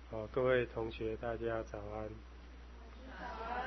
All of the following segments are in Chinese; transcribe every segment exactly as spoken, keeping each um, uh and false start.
好，各位同学，大家早安。 早安。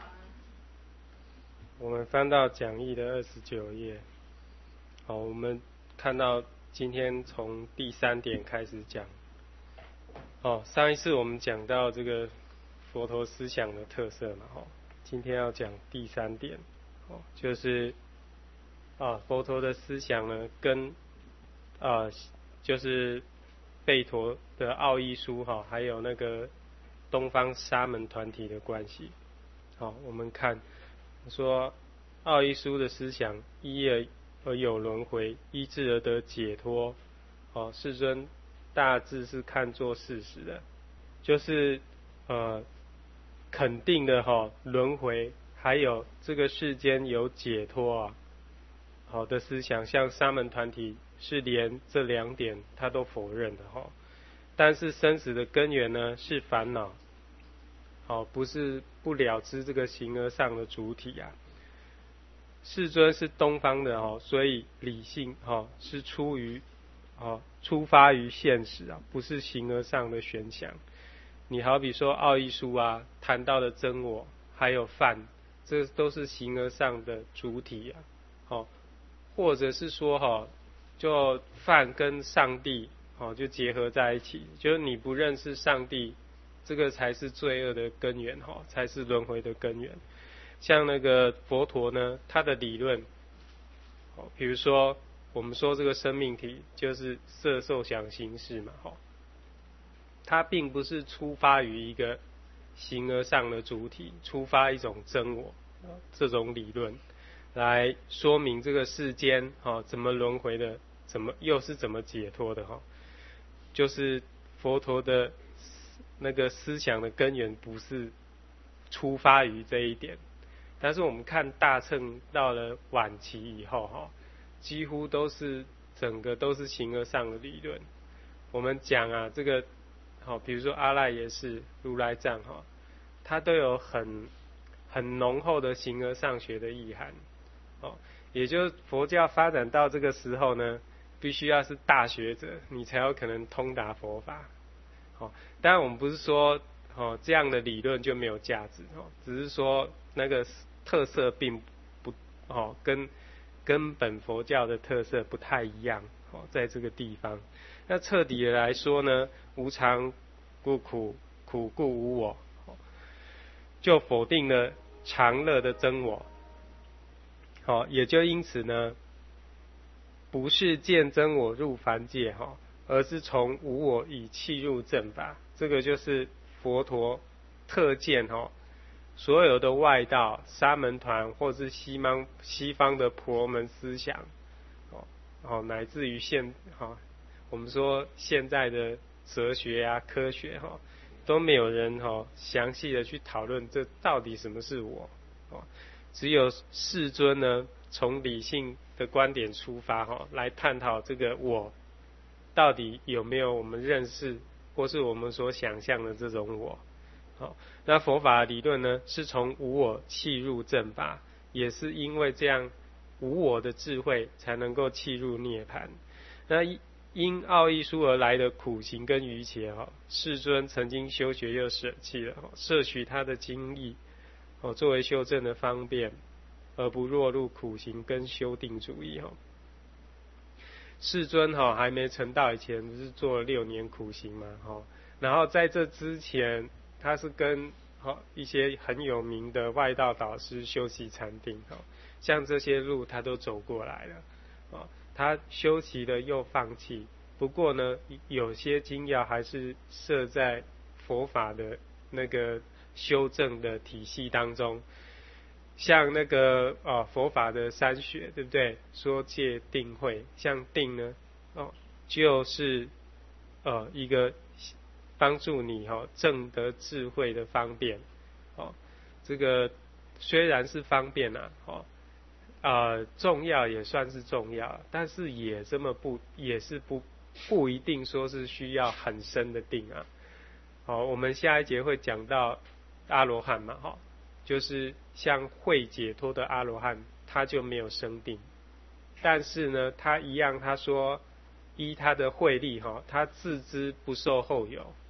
我们翻到讲义的二十九页。好，我们看到今天从第三点开始讲。哦，上一次我们讲到这个佛陀思想的特色嘛，哦，今天要讲第三点，哦，就是啊，佛陀的思想呢，跟啊，就是贝陀的奥义书哈，还有那个东方沙门团体的关系。好，我们看说奥义书的思想，依而而有轮回，依智而得解脱。哦，世尊大致是看作事实的，就是呃肯定的哈、哦、轮回，还有这个世间有解脱啊。好的思想，像沙门团体是连这两点他都否认的哈。但是生死的根源呢是烦恼，好，不是不了知这个形而上的主体啊。世尊是东方的哦，所以理性哈是出于哦出发于现实啊，不是形而上的玄想。你好比说奥义书啊，谈到的真我，还有梵，这都是形而上的主体啊。好，或者是说哈，就梵跟上帝哦就结合在一起，就是你不认识上帝，这个才是罪恶的根源哈，才是轮回的根源。像那个佛陀呢，他的理论，比如说我们说这个生命体就是色受想行识嘛，哈，它并不是出发于一个形而上的主体，出发一种真我这种理论来说明这个世间哈怎么轮回的，怎么又是怎么解脱的哈，就是佛陀的那个思想的根源不是出发于这一点。但是我们看大乘到了晚期以后哈，几乎都是整个都是形而上的理论。我们讲啊，这个好，比如说阿赖耶识、如来藏哈，它都有很很浓厚的形而上学的意涵。哦，也就是佛教发展到这个时候呢，必须要是大学者，你才有可能通达佛法。哦，当然我们不是说哦这样的理论就没有价值哦，只是说那个特色并不哦跟根本佛教的特色不太一样哦，在这个地方。那彻底的来说呢，无常故苦，苦故无我，就否定了常乐的真我。好，也就因此呢，不是见真我入凡界哈，而是从无我以契入正法。这个就是佛陀特见哈，所有的外道、沙门团或是西方西方的婆罗门思想，哦哦，乃至于现哈，我们说现在的哲学啊、科学哈，都没有人哈详细的去讨论这到底什么是我哦。只有世尊呢，从理性的观点出发哈，来探讨这个我到底有没有我们认识或是我们所想象的这种我。好，那佛法理论呢，是从无我契入正法，也是因为这样无我的智慧才能够契入涅槃。那因奥义书而来的苦行跟愚邪哈，世尊曾经修学又舍弃了，摄取他的经义哦，作为修正的方便，而不落入苦行跟修定主义哈。世尊哈还没成道以前，不是做了六年苦行嘛哈，然后在这之前，他是跟哈一些很有名的外道导师修习禅定哈，像这些路他都走过来了啊。他修习了又放弃，不过呢，有些精要还是设在佛法的那个修正的体系当中，像那个哦佛法的三学，对不对？说戒定慧，像定呢，哦就是呃一个帮助你哈、哦、证得智慧的方便，哦，这个虽然是方便啊，哦呃重要也算是重要，但是也这么不也是不不一定说是需要很深的定啊。好，我们下一节会讲到阿罗汉嘛，哈，就是像会解脱的阿罗汉，他就没有生定，但是呢，他一样，他说依他的慧力哈，他自知不受后有，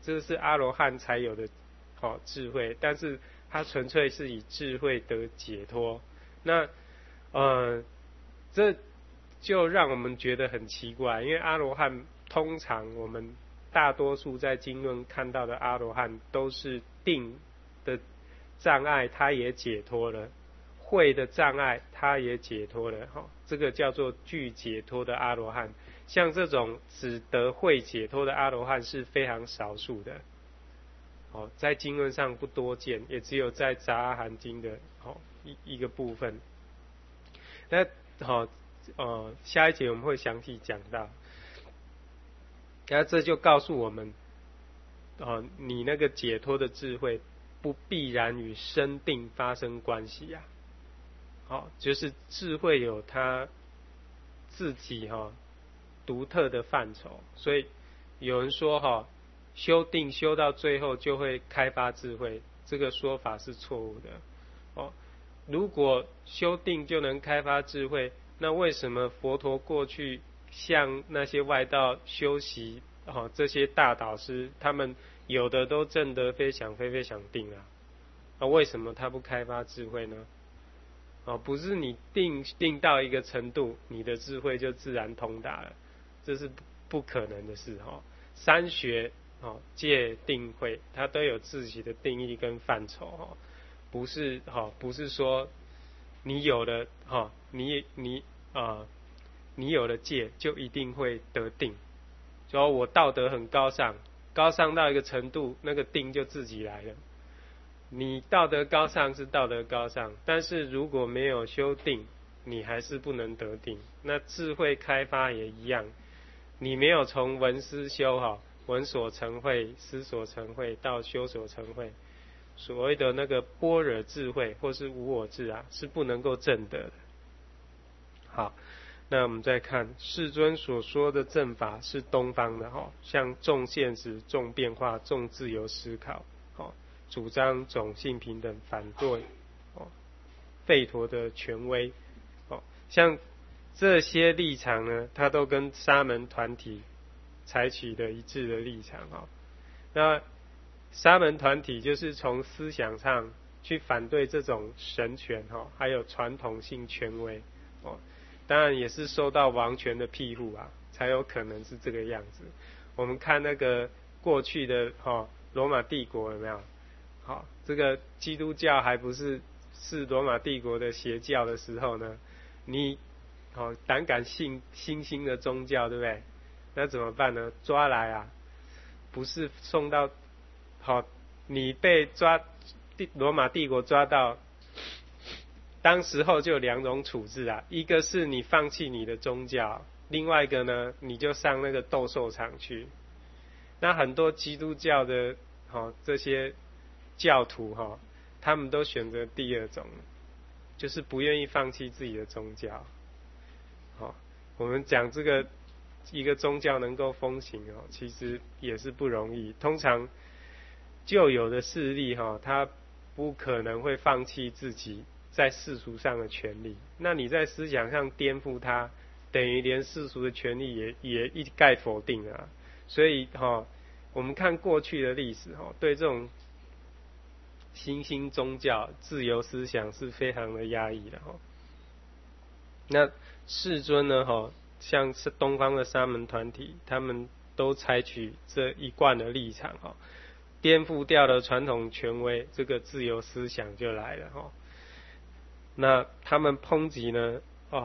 这是阿罗汉才有的好、哦、智慧，但是他纯粹是以智慧得解脱。那呃，这就让我们觉得很奇怪，因为阿罗汉通常我们大多数在经论看到的阿罗汉都是定的障碍他也解脱了，慧的障碍他也解脱了、哦、这个叫做具解脱的阿罗汉。像这种只得慧解脱的阿罗汉是非常少数的、哦、在经论上不多见，也只有在杂阿含经的、哦、一, 一个部分。那好、呃，下一节我们会详细讲到。那这就告诉我们，哦，你那个解脱的智慧不必然与生定发生关系啊。好、哦，就是智慧有它自己哈、哦、独特的范畴，所以有人说哈、哦，修定修到最后就会开发智慧，这个说法是错误的。哦，如果修定就能开发智慧，那为什么佛陀过去向那些外道修习、哦、这些大导师，他们有的都证得非想非非想定啊，啊为什么他不开发智慧呢？哦，不是你定定到一个程度，你的智慧就自然通达了，这是不可能的事哈、哦。三学哦，戒定慧，它都有自己的定义跟范畴哈、哦，不是哈、哦，不是说你有了哈、哦，你你啊、呃，你有了戒就一定会得定。说我道德很高尚，高尚到一个程度，那个定就自己来了。你道德高尚是道德高尚，但是如果没有修定，你还是不能得定。那智慧开发也一样，你没有从闻思修哈，闻所成慧，思所成慧到修所成慧，所谓的那个般若智慧或是无我智啊，是不能够证得的。好，那我们再看世尊所说的正法是东方的哈，像重现实、重变化、重自由思考，好，主张种性平等，反对哦吠陀的权威，哦，像这些立场呢，它都跟沙门团体采取的一致的立场哈。那沙门团体就是从思想上去反对这种神权哈，还有传统性权威哦。当然也是受到王权的庇护啊，才有可能是这个样子。我们看那个过去的哈罗马帝国有没有？好，这个基督教还不是是罗马帝国的邪教的时候呢，你好胆敢信新兴的宗教，对不对？那怎么办呢？抓来啊，不是送到好，你被抓罗马帝国抓到。当时候就有两种处置啊，一个是你放弃你的宗教，另外一个呢，你就上那个斗兽场去。那很多基督教的、哦、这些教徒、哦、他们都选择第二种，就是不愿意放弃自己的宗教。哦、我们讲这个一个宗教能够风行、哦、其实也是不容易。通常旧有的势力、哦、他不可能会放弃自己在世俗上的权利，那你在思想上颠覆它，等于连世俗的权利也也一概否定啊。所以哈、哦，我们看过去的历史哈、哦，对这种新兴宗教自由思想是非常的压抑的哈、哦。那世尊呢哈、哦，像是东方的沙门团体，他们都采取这一贯的立场哈、哦，颠覆掉了传统权威，这个自由思想就来了哈、哦。那他们抨击呢？哦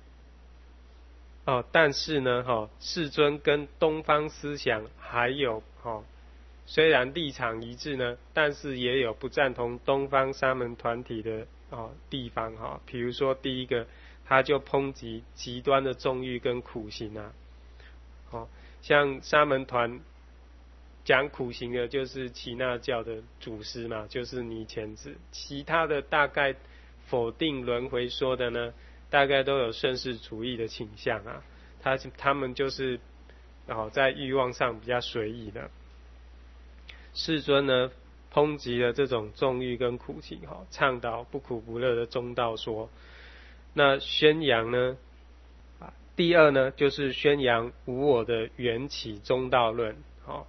哦，但是呢，哈、哦，世尊跟东方思想还有哦，虽然立场一致呢，但是也有不赞同东方沙门团体的哦地方哈、哦。比如说第一个，他就抨击极端的纵欲跟苦行啊。哦，像沙门团讲苦行的，就是耆那教的祖师嘛，就是尼乾子，其他的大概否定轮回说的呢，大概都有顺世主义的倾向啊。他他们就是哦在欲望上比较随意的。世尊呢抨击了这种纵欲跟苦行哈，倡导不苦不乐的中道说。那宣扬呢，第二呢就是宣扬无我的缘起中道论。好，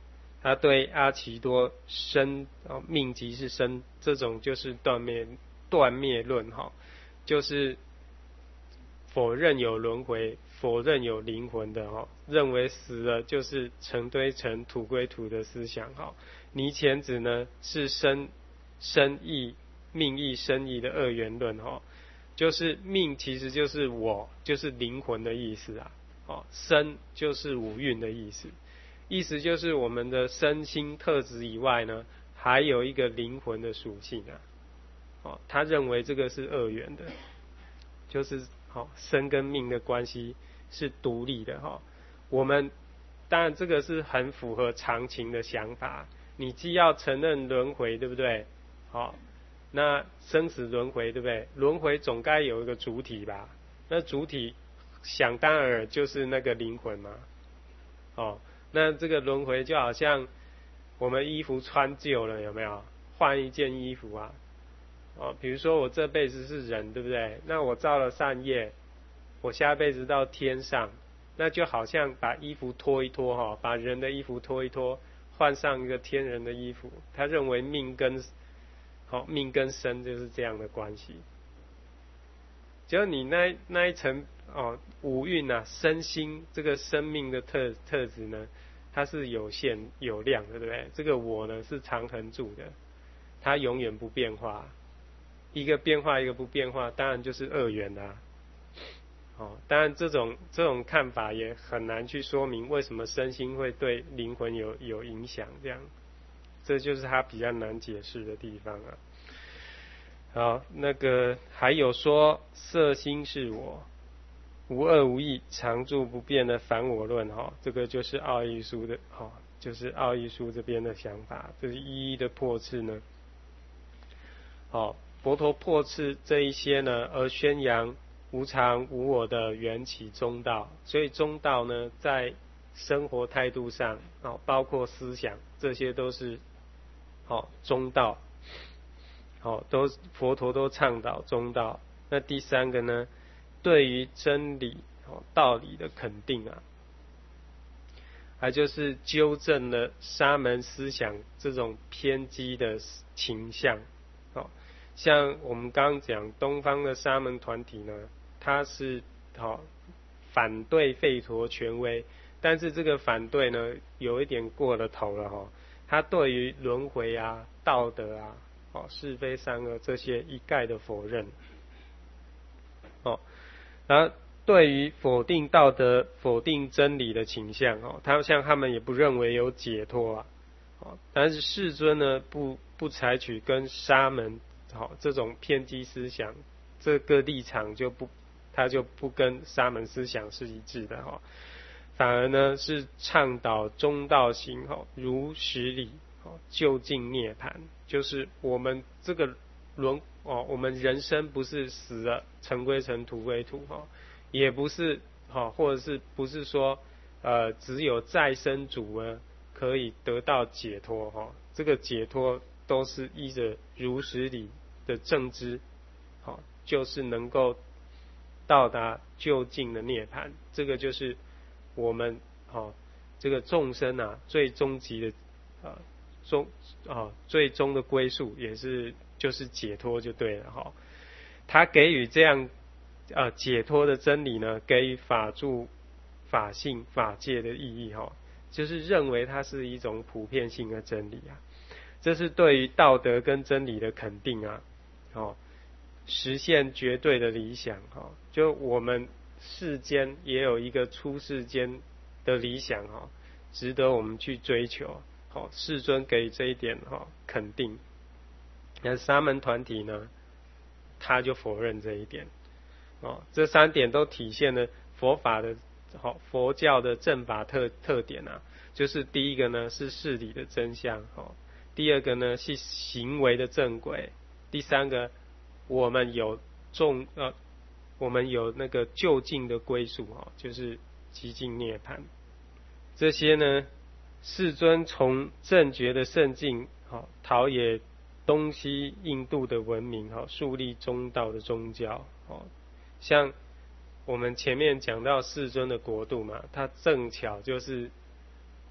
他对阿耆多生哦命即是生，这种就是断灭断灭论哈，就是否认有轮回，否认有灵魂的哈，认为死了就是尘堆尘土归土的思想哈。尼乾子呢是生生意命亦生意的二元论哈，就是命其实就是我，就是灵魂的意思啊，哦，生就是五蕴的意思。意思就是我们的身心特质以外呢，还有一个灵魂的属性啊。哦，他认为这个是二元的，就是好、哦、生跟命的关系是独立的哈、哦。我们当然这个是很符合常情的想法，你既要承认轮回，对不对？好、哦，那生死轮回，对不对？轮回总该有一个主体吧？那主体想当然就是那个灵魂嘛。哦。那这个轮回就好像我们衣服穿旧了，有没有换一件衣服啊？哦，比如说我这辈子是人，对不对？那我造了善业，我下辈子到天上，那就好像把衣服脱一脱哈，把人的衣服脱一脱，换上一个天人的衣服。他认为命跟好命跟生就是这样的关系。就你那那一层哦，五蕴啊，身心这个生命的特特质呢，它是有限有量的，对不对？这个我呢是常恒住的，它永远不变化。一个变化，一个不变化，当然就是二元啦、啊。哦，当然这种这种看法也很难去说明为什么身心会对灵魂有有影响，这样，这就是它比较难解释的地方啊。好，那个还有说色心是我，无二无异，常住不变的反我论哈、哦，这个就是奥义书的哈、哦，就是奥义书这边的想法，这是一一的破斥呢。好、哦，佛陀破斥这一些呢，而宣扬无常无我的缘起中道，所以中道呢，在生活态度上，哦，包括思想，这些都是好、哦、中道。好、哦，都佛陀都倡导中道。那第三个呢，对于真理、哦、道理的肯定啊，还就是纠正了沙门思想这种偏激的倾向。哦，像我们刚刚讲东方的沙门团体呢，它是好、哦、反对吠陀权威，但是这个反对呢，有一点过了头了哈、哦。他对于轮回啊、道德啊。哦，是非善恶这些一概的否认。哦，然后对于否定道德、否定真理的倾向，哦，他像他们也不认为有解脱啊。哦，但是世尊呢，不不采取跟沙门好、哦、这种偏激思想，这个立场就不，他就不跟沙门思想是一致的哈、哦，反而呢是倡导中道行哈、哦，如实理。哦，究竟涅槃，就是我们这个轮哦，我们人生不是死了尘归尘土归土哈、哦，也不是哈、哦，或者是不是说呃只有再生主呢可以得到解脱哈、哦，这个解脱都是依着如实理的正知，好、哦，就是能够到达究竟的涅槃，这个就是我们哦这个众生啊最终极的呃。终啊，最终的归宿也是就是解脱就对了哈。他给予这样呃解脱的真理呢，给予法住、法性、法界的意义哈，就是认为它是一种普遍性的真理啊。这是对于道德跟真理的肯定啊，哦，实现绝对的理想哈。就我们世间也有一个出世间的理想哈，值得我们去追求。好，世尊给这一点哈肯定，那沙门团体呢，他就否认这一点。哦，这三点都体现了佛法的好佛教的正法特特点啊，就是第一个呢是事理的真相，哦，第二个呢是行为的正轨，第三个我们有众呃我们有那个究竟的归宿哈，就是极尽涅槃。这些呢。世尊从正觉的圣境，好陶冶东西印度的文明，好树立中道的宗教，好像我们前面讲到世尊的国度嘛，它正巧就是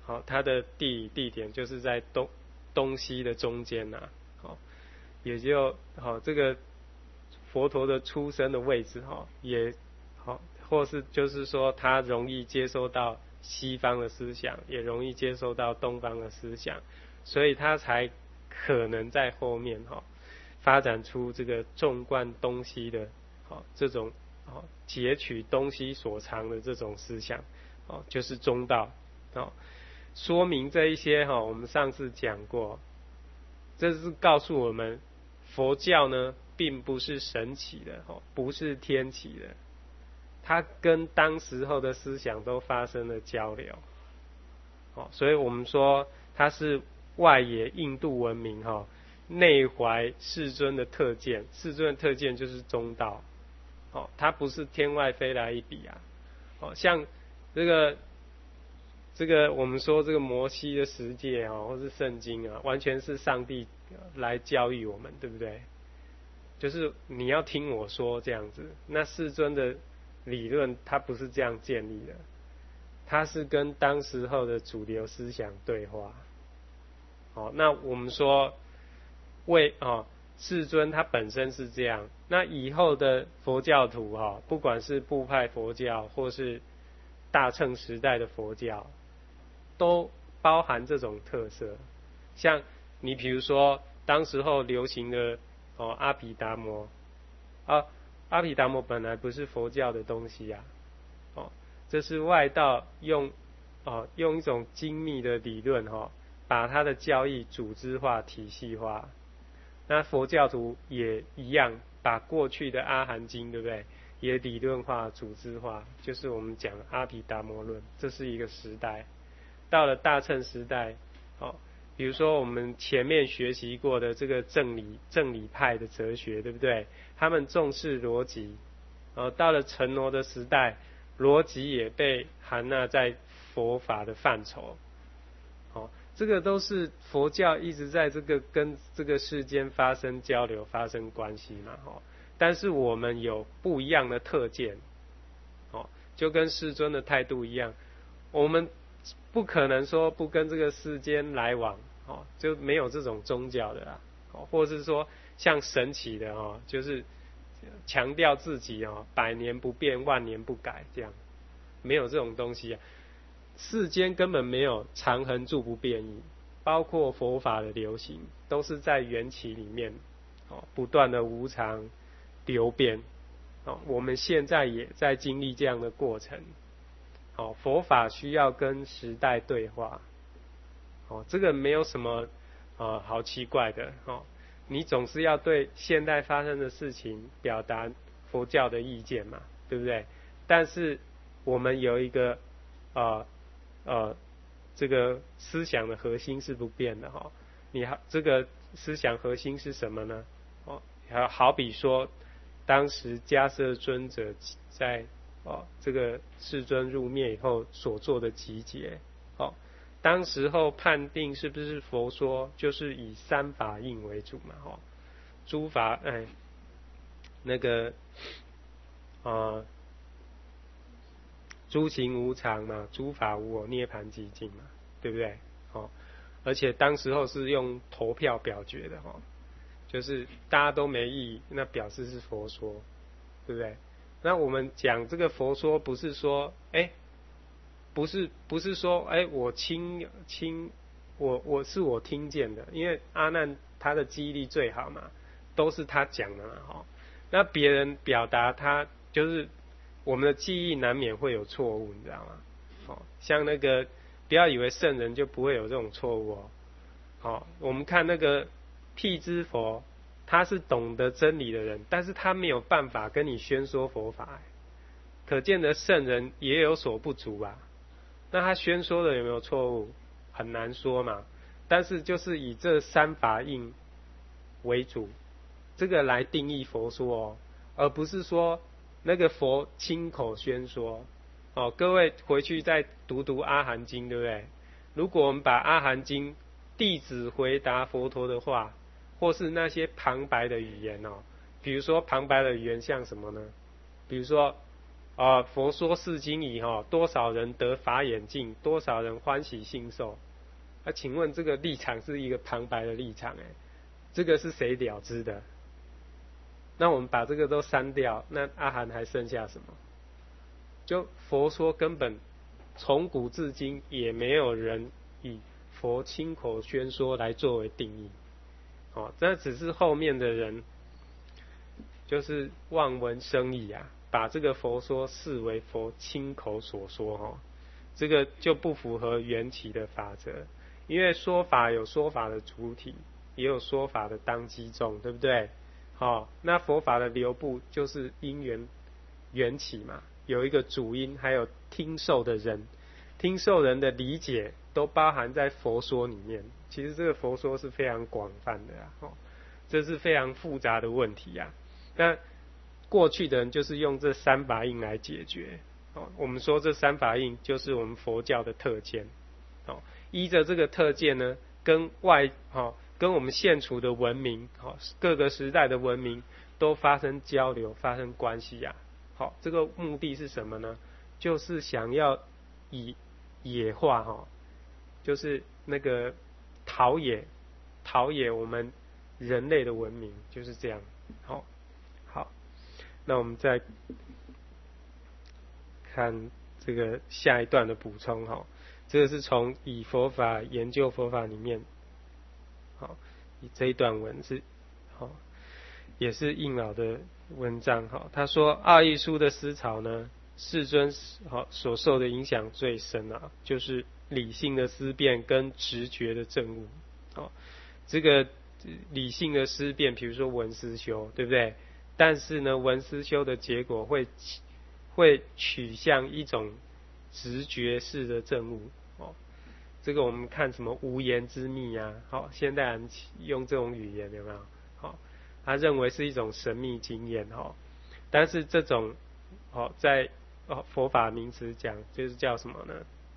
好，它的地理地点就是在东东西的中间呐、啊，好，也就好这个佛陀的出生的位置哈，也好，或是就是说他容易接收到西方的思想，也容易接收到东方的思想，所以他才可能在后面哈发展出这个纵贯东西的好这种好截取东西所长的这种思想，哦，就是中道，哦，说明这一些哈，我们上次讲过，这是告诉我们佛教呢并不是神起的，哦，不是天起的，它跟当时候的思想都发生了交流，哦，所以我们说它是外野印度文明哈，内怀世尊的特见，世尊的特见就是中道，哦，它不是天外飞来一笔啊，哦，像这个这个我们说这个摩西的十诫啊，或是圣经啊，完全是上帝来教育我们，对不对？就是你要听我说这样子。那世尊的理论它不是这样建立的，它是跟当时候的主流思想对话。好，那我们说为哦，世尊他本身是这样，那以后的佛教徒哈，不管是部派佛教或是大乘时代的佛教，都包含这种特色。像你比如说当时候流行的哦阿毗达摩啊，阿毗达摩本来不是佛教的东西啊，哦，这是外道用哦用一种精密的理论哈、哦，把他的教义组织化、体系化。那佛教徒也一样，把过去的阿含经，对不对？也理论化、组织化，就是我们讲阿毗达摩论，这是一个时代。到了大乘时代，哦，比如说我们前面学习过的这个正理正理派的哲学，对不对？他们重视逻辑，哦，到了成罗的时代，逻辑也被含纳在佛法的范畴，哦，这个都是佛教一直在这个跟这个世间发生交流、发生关系嘛，哦，但是我们有不一样的特见，哦，就跟世尊的态度一样，我们不可能说不跟这个世间来往，哦，就没有这种宗教的啦，哦，或者是说像神奇的哦，就是强调自己哦，百年不变，万年不改这样，没有这种东西啊。世间根本没有常恒住不变异，包括佛法的流行，都是在缘起里面，哦，不断的无常流变，哦，我们现在也在经历这样的过程，哦，佛法需要跟时代对话，哦，这个没有什么呃好奇怪的，哦，你总是要对现代发生的事情表达佛教的意见嘛，对不对？但是我们有一个呃呃，这个思想的核心是不变的哈、哦。你好，这个思想核心是什么呢？哦，好好比说，当时迦摄尊者在哦这个世尊入灭以后所做的集结，哦，当时候判定是不是佛说，就是以三法印为主嘛，哦，诸法哎那个啊。呃诸行无常嘛，诸法无我，涅槃寂静嘛，对不对？哦，而且当时候是用投票表决的哈、哦，就是大家都没异议，那表示是佛说，对不对？那我们讲这个佛说，不是说，哎，不是不是说，哎，我亲亲，我我是我听见的，因为阿难他的记忆力最好嘛，都是他讲的嘛，哈、哦，那别人表达他就是。我们的记忆难免会有错误，你知道吗？哦，像那个，不要以为圣人就不会有这种错误哦。哦，我们看那个辟支佛，他是懂得真理的人，但是他没有办法跟你宣说佛法，可见的圣人也有所不足啊。那他宣说的有没有错误？很难说嘛。但是就是以这三法印为主，这个来定义佛说哦，而不是说。那个佛亲口宣说，哦，各位回去再读读阿含经，对不对？如果我们把阿含经弟子回答佛陀的话，或是那些旁白的语言哦，比如说旁白的语言像什么呢？比如说啊，佛说是经已哈，多少人得法眼净，多少人欢喜信受。啊，请问这个立场是一个旁白的立场，哎，这个是谁了知的？那我们把这个都删掉，那阿含还剩下什么？就佛说根本从古至今也没有人以佛亲口宣说来作为定义，哦，这只是后面的人就是望文生义啊，把这个佛说视为佛亲口所说，哦，这个就不符合缘起的法则，因为说法有说法的主体，也有说法的当机众，对不对？好，哦，那佛法的流布就是因缘缘起嘛，有一个主因，还有听受的人，听受人的理解都包含在佛说里面。其实这个佛说是非常广泛的啊，哦，这是非常复杂的问题啊。那过去的人就是用这三法印来解决，哦，我们说这三法印就是我们佛教的特见，哦，依着这个特见呢，跟外哦。跟我们现处的文明，好，各个时代的文明都发生交流、发生关系啊。好，这个目的是什么呢？就是想要以野化哈，就是那个陶冶、陶冶我们人类的文明，就是这样。好，好，那我们再看这个下一段的补充哈。这个是从以佛法研究佛法里面。好，这一段文字，好，也是应老的文章。好，他说二义书的思潮呢，世尊好所受的影响最深啊，就是理性的思辨跟直觉的证悟。好，这个理性的思辨，比如说文思修，对不对？但是呢，文思修的结果会会取向一种直觉式的证悟。哦。这个我们看什么无言之秘啊，好，现代人用这种语言有没有？好，他认为是一种神秘经验哈，但是这种好在哦佛法名词讲就是叫什么呢？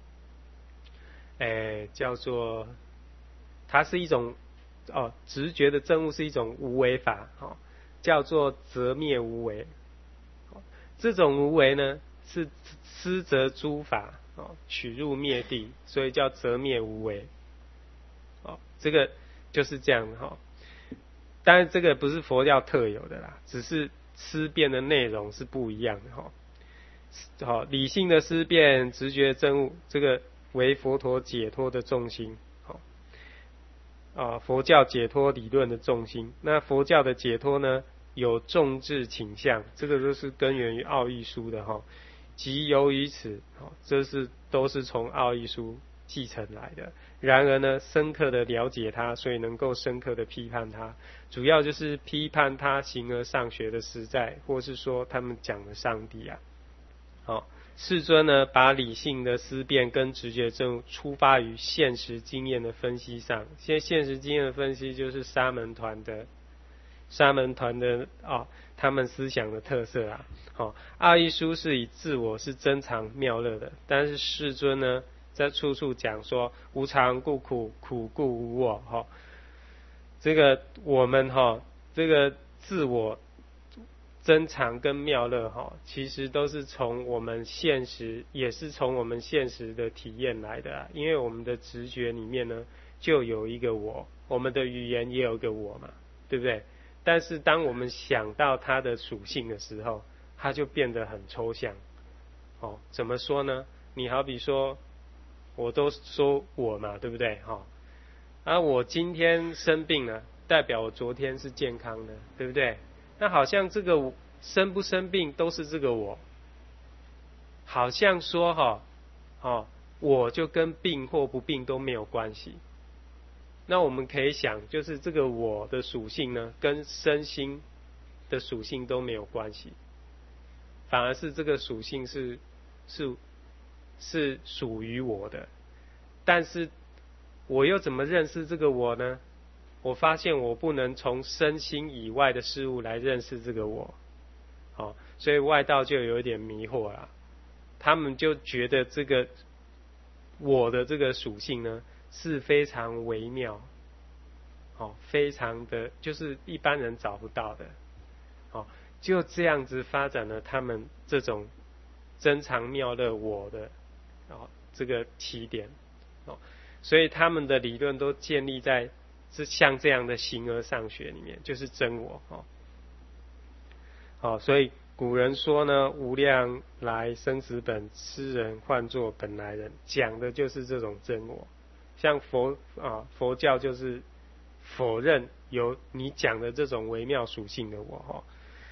诶，叫做它是一种哦直觉的证悟是一种无为法，好，叫做择灭无为。这种无为呢是思择诸法。哦，取入灭地，所以叫择灭无为。哦，这个就是这样哈。当然，这个不是佛教特有的啦，只是思辨的内容是不一样的哈。好，理性的思辨、直觉证悟，这个为佛陀解脱的重心。好，啊，佛教解脱理论的重心。那佛教的解脱呢，有众智倾向，这个都是根源于奥义书的哈。即由于此，这是都是从奥义书继承来的。然而呢，深刻的了解它，所以能够深刻的批判它，主要就是批判它形而上学的实在，或是说他们讲的上帝啊。好，世尊呢，把理性的思辨跟直觉证出发于现实经验的分析上。现在现实经验的分析就是沙门团的。沙门团的哦，他们思想的特色啊，哦，二义书是以自我是珍藏妙乐的，但是世尊呢，在处处讲说无常故苦，苦故无我，哈，哦，这个我们哈，哦，这个自我珍藏跟妙乐哈，哦，其实都是从我们现实，也是从我们现实的体验来的啊，因为我们的直觉里面呢，就有一个我，我们的语言也有一个我嘛，对不对？但是当我们想到它的属性的时候，它就变得很抽象。哦，怎么说呢？你好比说，我都说我嘛，对不对？哈，哦，啊，我今天生病了，代表我昨天是健康的，对不对？那好像这个生不生病都是这个我，好像说哈，哦，我就跟病或不病都没有关系。那我们可以想，就是这个我的属性呢，跟身心的属性都没有关系，反而是这个属性是是是属于我的。但是我又怎么认识这个我呢？我发现我不能从身心以外的事物来认识这个我，好，哦，所以外道就有一点迷惑啦。他们就觉得这个我的这个属性呢，是非常微妙，哦，非常的就是一般人找不到的，哦，就这样子发展了他们这种真常妙乐我的哦这个起点哦，所以他们的理论都建立在是像这样的形而上学里面，就是真我哦。好，所以古人说呢，无量来生死本，痴人唤作本来人，讲的就是这种真我。像佛啊，佛教就是否认有你讲的这种微妙属性的我哈。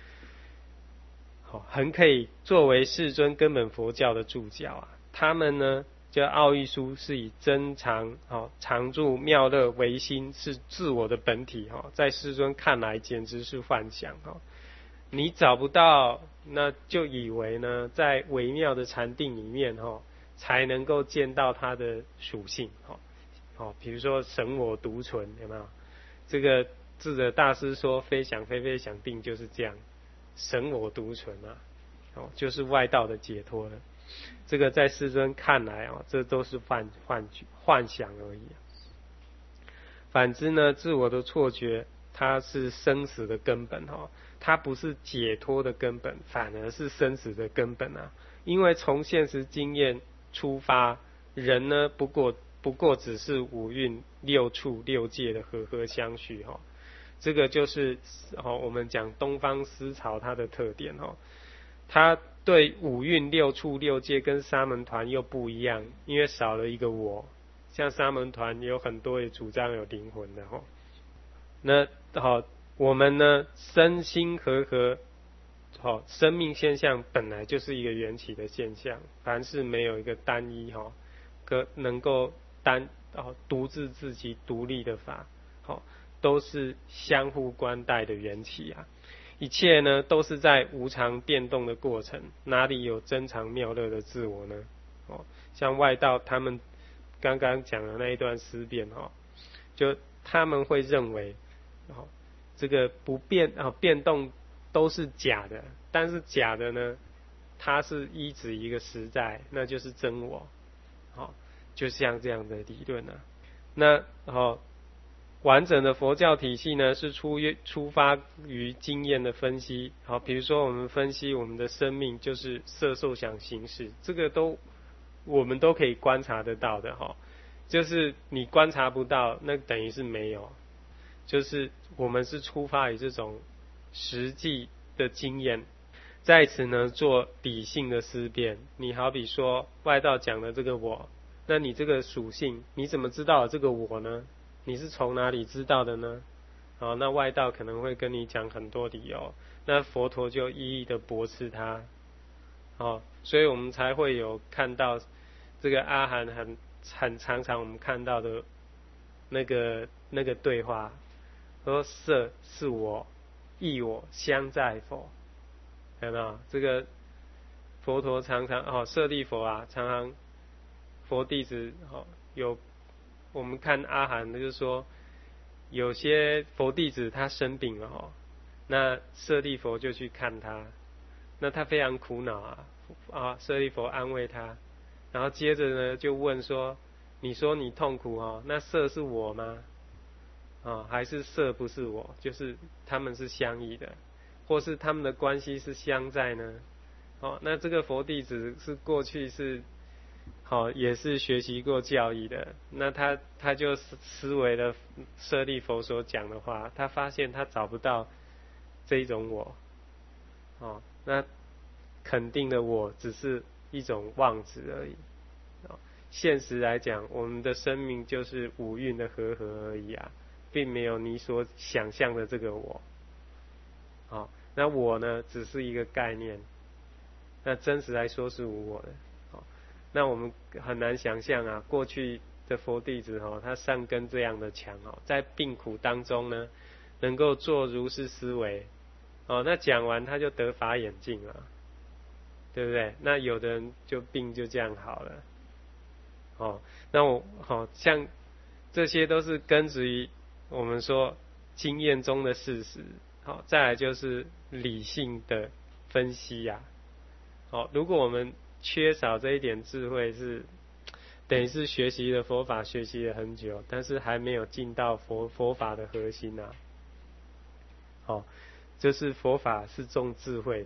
好，很可以作为世尊根本佛教的注脚啊。他们呢，叫奥义书是以真常哦常住妙乐为心，是自我的本体哈。在世尊看来，简直是幻想哈。你找不到，那就以为呢，在微妙的禅定里面哈，才能够见到它的属性哈。哦，比如说神我独存，有没有？这个智者大师说，非想非非想定就是这样，神我独存啊，哦，就是外道的解脱了。这个在世尊看来啊，这都是幻幻幻想而已。反之呢，自我的错觉，它是生死的根本哈，它不是解脱的根本，反而是生死的根本啊。因为从现实经验出发，人呢不过不过只是五蕴六处六界的和合相续哈，这个就是哦我们讲东方思潮它的特点哈，它对五蕴六处六界跟沙门团又不一样，因为少了一个我。像沙门团有很多也主张有灵魂的哈，那好，我们呢身心和合，好，生命现象本来就是一个缘起的现象，凡是没有一个单一哈，可能够单哦独自自己独立的法，好，都是相互关带的缘起啊。一切呢都是在无常变动的过程，哪里有真常妙乐的自我呢？哦，像外道他们刚刚讲的那一段思辨哈，就他们会认为，哦，这个不变啊变动都是假的，但是假的呢，它是依止一个实在，那就是真我，好，就像这样的理论啊。那好，完整的佛教体系呢，是出出发于经验的分析。好，比如说我们分析我们的生命就是色受想行识，这个都我们都可以观察得到的哈。就是你观察不到，那等于是没有。就是我们是出发于这种实际的经验，在此呢做理性的思辨。你好比说外道讲的这个我，那你这个属性，你怎么知道这个我呢？你是从哪里知道的呢？好，那外道可能会跟你讲很多理由，那佛陀就一一的驳斥他。好，所以我们才会有看到这个阿含很很常常我们看到的那个那个对话，说色是我，亦我相在否？有没有？这个佛陀常常哦，舍利佛啊，常常佛弟子哦有。我们看阿含的就是说，有些佛弟子他生病了哈，那舍利佛就去看他，那他非常苦恼啊，啊舍利佛安慰他，然后接着呢就问说，你说你痛苦哦，那色是我吗？啊还是色不是我？就是他们是相异的，或是他们的关系是相在呢？哦，那这个佛弟子是过去是。好，也是学习过教义的，那他他就思维了舍利佛所讲的话，他发现他找不到这一种我，哦，那肯定的我只是一种妄执而已，哦，现实来讲，我们的生命就是五蕴的和合而已啊，并没有你所想象的这个我，好，那我呢，只是一个概念，那真实来说是无我的。那我们很难想象啊，过去的佛弟子哦，他善根这样的强哦，在病苦当中呢，能够做如是思维哦，那讲完他就得法眼净了，对不对？那有的人就病就这样好了，哦，那我好像这些都是根植于我们说经验中的事实，好，再来就是理性的分析呀，好，如果我们缺少这一点智慧，是等于是学习了佛法学习了很久，但是还没有进到佛佛法的核心啊。好，就是佛法是重智慧的，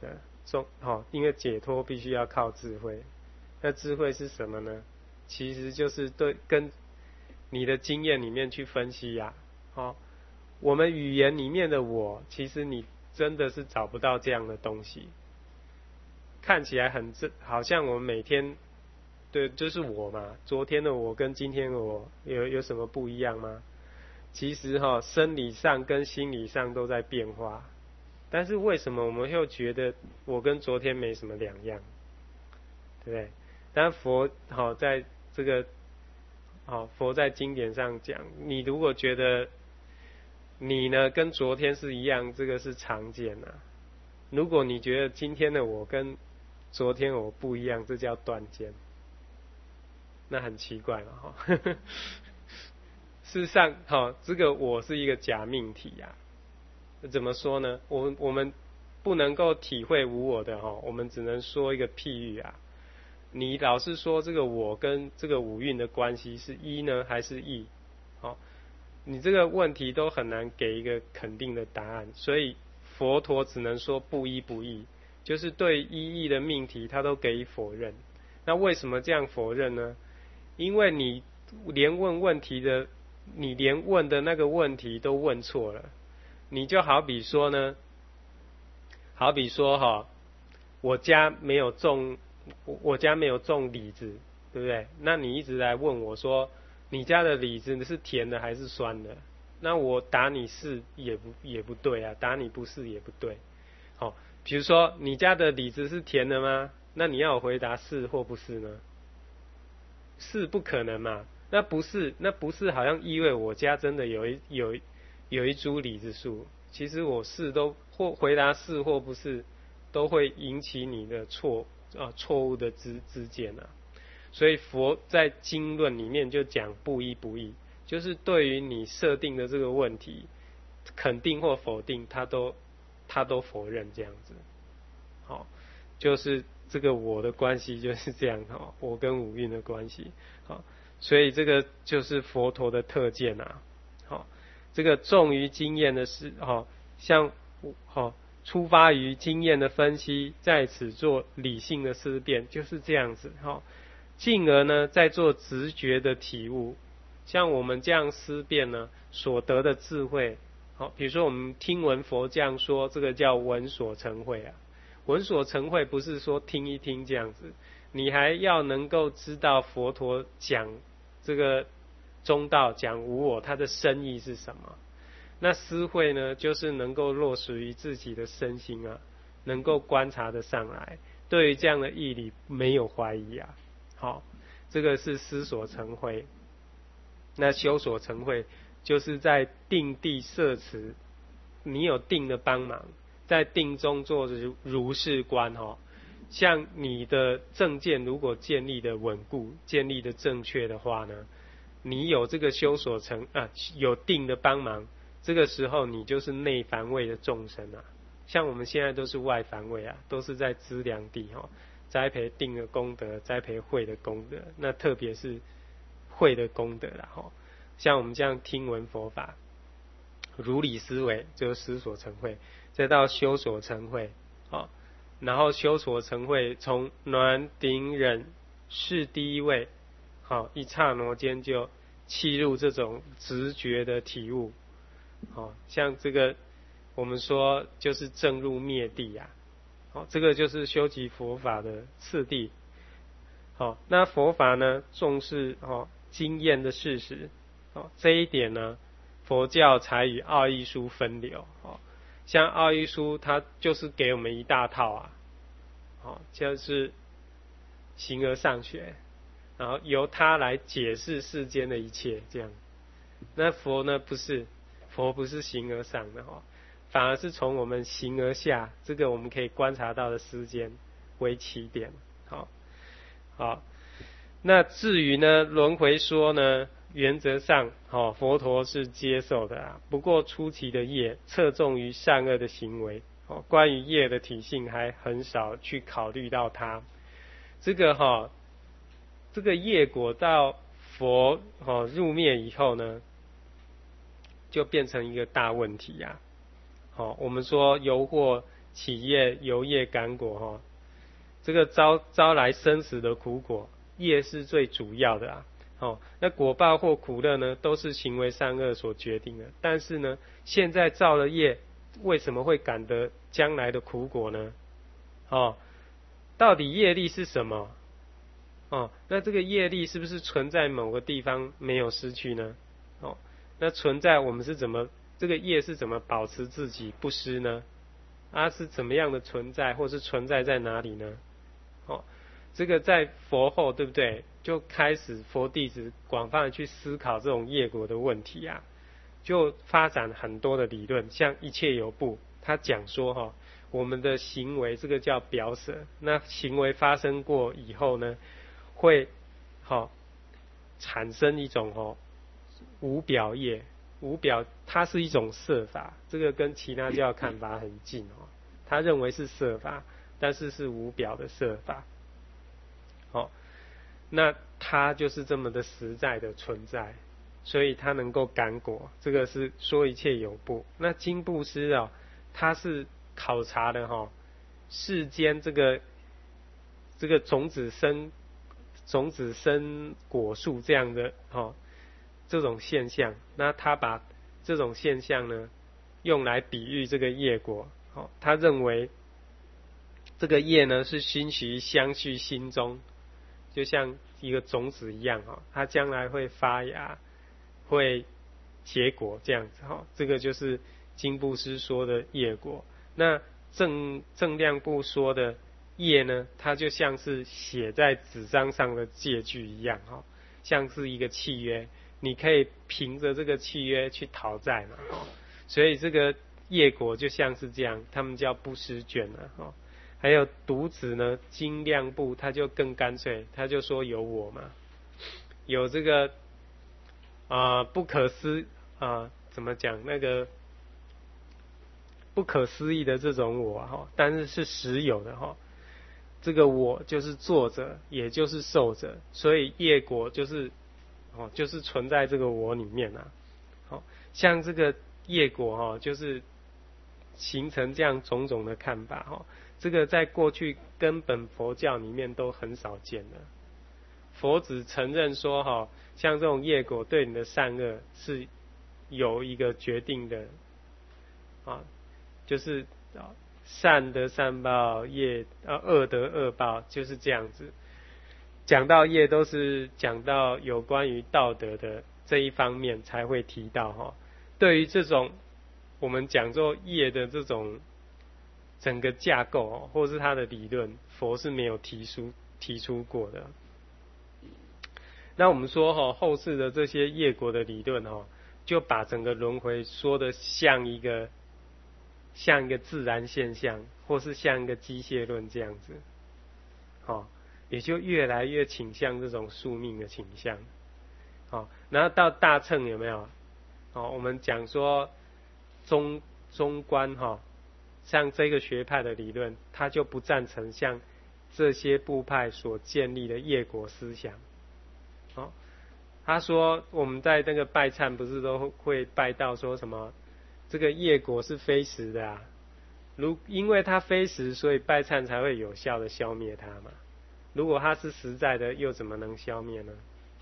中哦，因为解脱必须要靠智慧。那智慧是什么呢？其实就是对跟你的经验里面去分析呀、啊。哦，我们语言里面的我，其实你真的是找不到这样的东西。看起来很正，好像我们每天，对，就是我嘛。昨天的我跟今天的我有有什么不一样吗？其实哈、哦，生理上跟心理上都在变化。但是为什么我们又觉得我跟昨天没什么两样？对不对？但佛好、哦、在这个好、哦、佛在经典上讲，你如果觉得你呢跟昨天是一样，这个是常见啊。如果你觉得今天的我跟昨天我不一样，这叫断见，那很奇怪嘛哈、哦。事实上，哈、哦，这个我是一个假命题啊。怎么说呢？我我们不能够体会无我的哈、哦，我们只能说一个譬喻啊。你老是说这个我跟这个五蕴的关系是一呢还是异？好、哦，你这个问题都很难给一个肯定的答案，所以佛陀只能说不一不异，就是对一异的命题他都给予否认。那为什么这样否认呢？因为你连问问题的，你连问的那个问题都问错了。你就好比说呢，好比说哈、哦，我家没有种，我家没有种李子，对不对？那你一直来问我说，你家的李子是甜的还是酸的？那我答你是也不也不对啊，答你不是也不对。好、哦，比如说你家的李子是甜的吗？那你要我回答是或不是呢？是不可能嘛？那不是，那不是好像意味我家真的有一有有一株李子树。其实我是都或回答是或不是，都会引起你的错啊错误的知知见啊。所以佛在经论里面就讲不一不异，就是对于你设定的这个问题，肯定或否定，他都他都否认这样子。好，就是这个我的关系就是这样哈，我跟五蕴的关系。好，所以这个就是佛陀的特见啊。好，这个重于经验的是哈，像好出发于经验的分析，在此做理性的思辨，就是这样子哈。进而呢，再做直觉的体悟。像我们这样思辨呢，所得的智慧，好，比如说我们听闻佛这样说，这个叫闻所成慧啊。闻所成慧不是说听一听这样子，你还要能够知道佛陀讲这个中道，讲无我，它的深意是什么。那思慧呢，就是能够落实于自己的身心啊，能够观察得上来，对于这样的义理没有怀疑啊。好，这个是思所成慧。那修所成慧，就是在定地摄持，你有定的帮忙，在定中做如如是观哈。像你的正见如果建立的稳固，建立的正确的话呢，你有这个修所成啊，有定的帮忙，这个时候你就是内凡位的众生啊。像我们现在都是外凡位啊，都是在资粮地哈。栽培定的功德，栽培慧的功德，那特别是慧的功德啦哈。像我们这样听闻佛法，如理思维就是思所成慧，再到修所成慧，好，然后修所成慧从暖顶忍是第一位，好，一刹那间就契入这种直觉的体悟，好，像这个我们说就是正入灭地啊。好，这个就是修习佛法的次第。好，那佛法呢，重视哦经验的事实。哦，这一点呢，佛教才与奥义书分流。哦，像奥义书，它就是给我们一大套啊。哦，就是形而上学，然后由它来解释世间的一切，这样。那佛呢，不是，佛不是形而上的哦。反而是从我们形而下，这个我们可以观察到的时间为起点。好，好，那至于呢轮回说呢，原则上，哦，佛陀是接受的啊。不过初期的业侧重于善恶的行为，哦，关于业的体性还很少去考虑到它。这个哈、哦，这个业果到佛哦入灭以后呢，就变成一个大问题呀、啊。好、哦，我们说由惑起业由业感果哈，这个招招来生死的苦果，业是最主要的啊。哦，那果报或苦乐呢，都是行为善恶所决定的。但是呢，现在造了业，为什么会感得将来的苦果呢？哦，到底业力是什么？哦，那这个业力是不是存在某个地方没有失去呢？哦，那存在我们是怎么这个业是怎么保持自己不失呢？啊，是怎么样的存在，或是存在在哪里呢？哦，这个在佛后对不对？就开始佛弟子广泛的去思考这种业果的问题啊，就发展很多的理论，像一切有部，他讲说哈、哦，我们的行为这个叫表舍，那行为发生过以后呢，会好、哦、产生一种哦无表业，无表它是一种色法，这个跟其他教看法很近哦，他认为是色法，但是是无表的色法，哦。那它就是这么的实在的存在，所以它能够感果，这个是说一切有部。那经布施啊，它是考察的哈、哦，世间这个这个种子生种子生果树这样的哈、哦、这种现象，那他把这种现象呢用来比喻这个业果，哦，他认为这个业呢是熏习相续心中。就像一个种子一样哈，它将来会发芽，会结果这样子哈。这个就是经布施说的业果。那正正量部说的业呢，它就像是写在纸张上的借据一样哈，像是一个契约，你可以凭着这个契约去讨债嘛。所以这个业果就像是这样，他们叫布施卷啊哈。还有独子呢，经量部他就更干脆，他就说有我嘛，有这个啊、呃、不可思啊、呃、怎么讲那个不可思议的这种我哈，但是是实有的哈。这个我就是作者，也就是受者，所以业果就是哦就是存在这个我里面啊。好，像这个业果哈，就是形成这样种种的看法哈。这个在过去根本佛教里面都很少见的，佛只承认说哈，像这种业果对你的善恶是有一个决定的啊，就是善得善报，业啊恶得恶报，就是这样子。讲到业都是讲到有关于道德的这一方面才会提到哈。对于这种我们讲做业的这种整个架构哦，或是它的理论，佛是没有提出提出过的。那我们说哈，后世的这些业果的理论哈，就把整个轮回说的像一个像一个自然现象，或是像一个机械论这样子，好，也就越来越倾向这种宿命的倾向。好，然后到大乘有没有？好，我们讲说中中观哈。像这个学派的理论，他就不赞成像这些部派所建立的业果思想。哦，他说我们在那个拜忏不是都会拜到说什么这个业果是非实的啊，如因为它非实，所以拜忏才会有效的消灭它嘛。如果它是实在的，又怎么能消灭呢？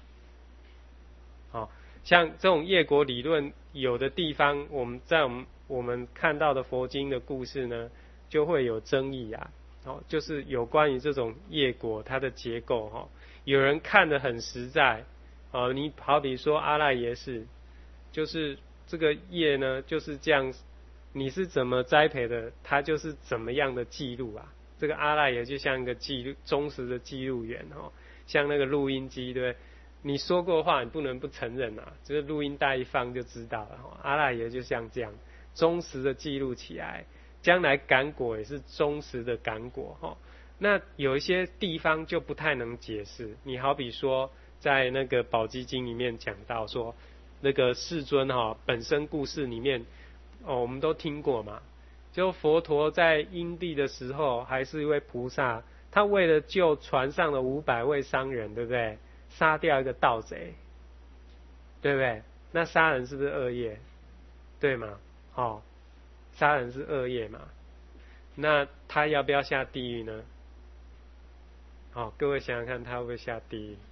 哦，像这种业果理论，有的地方我们在我们我们看到的佛经的故事呢，就会有争议啊。哦，就是有关于这种业果它的结构哈、哦，有人看得很实在，哦，你好比说阿赖耶识，就是这个业呢就是这样，你是怎么栽培的，它就是怎么样的记录啊。这个阿赖耶就像一个记录忠实的记录员哦，像那个录音机，对不对？你说过话，你不能不承认啊，就是录音带一放就知道了。阿赖耶就像这样，忠实的记录起来，将来感果也是忠实的感果哈。那有一些地方就不太能解释，你好比说在那个宝积经里面讲到说，那个世尊哈本身故事里面哦，我们都听过嘛，就佛陀在因地的时候还是一位菩萨，他为了救船上的五百位商人，对不对？杀掉一个盗贼，对不对？那杀人是不是恶业？对吗？哦，杀人是恶业嘛？ 那他要不要下地狱呢？好、哦，各位想想看，他会不会下地狱？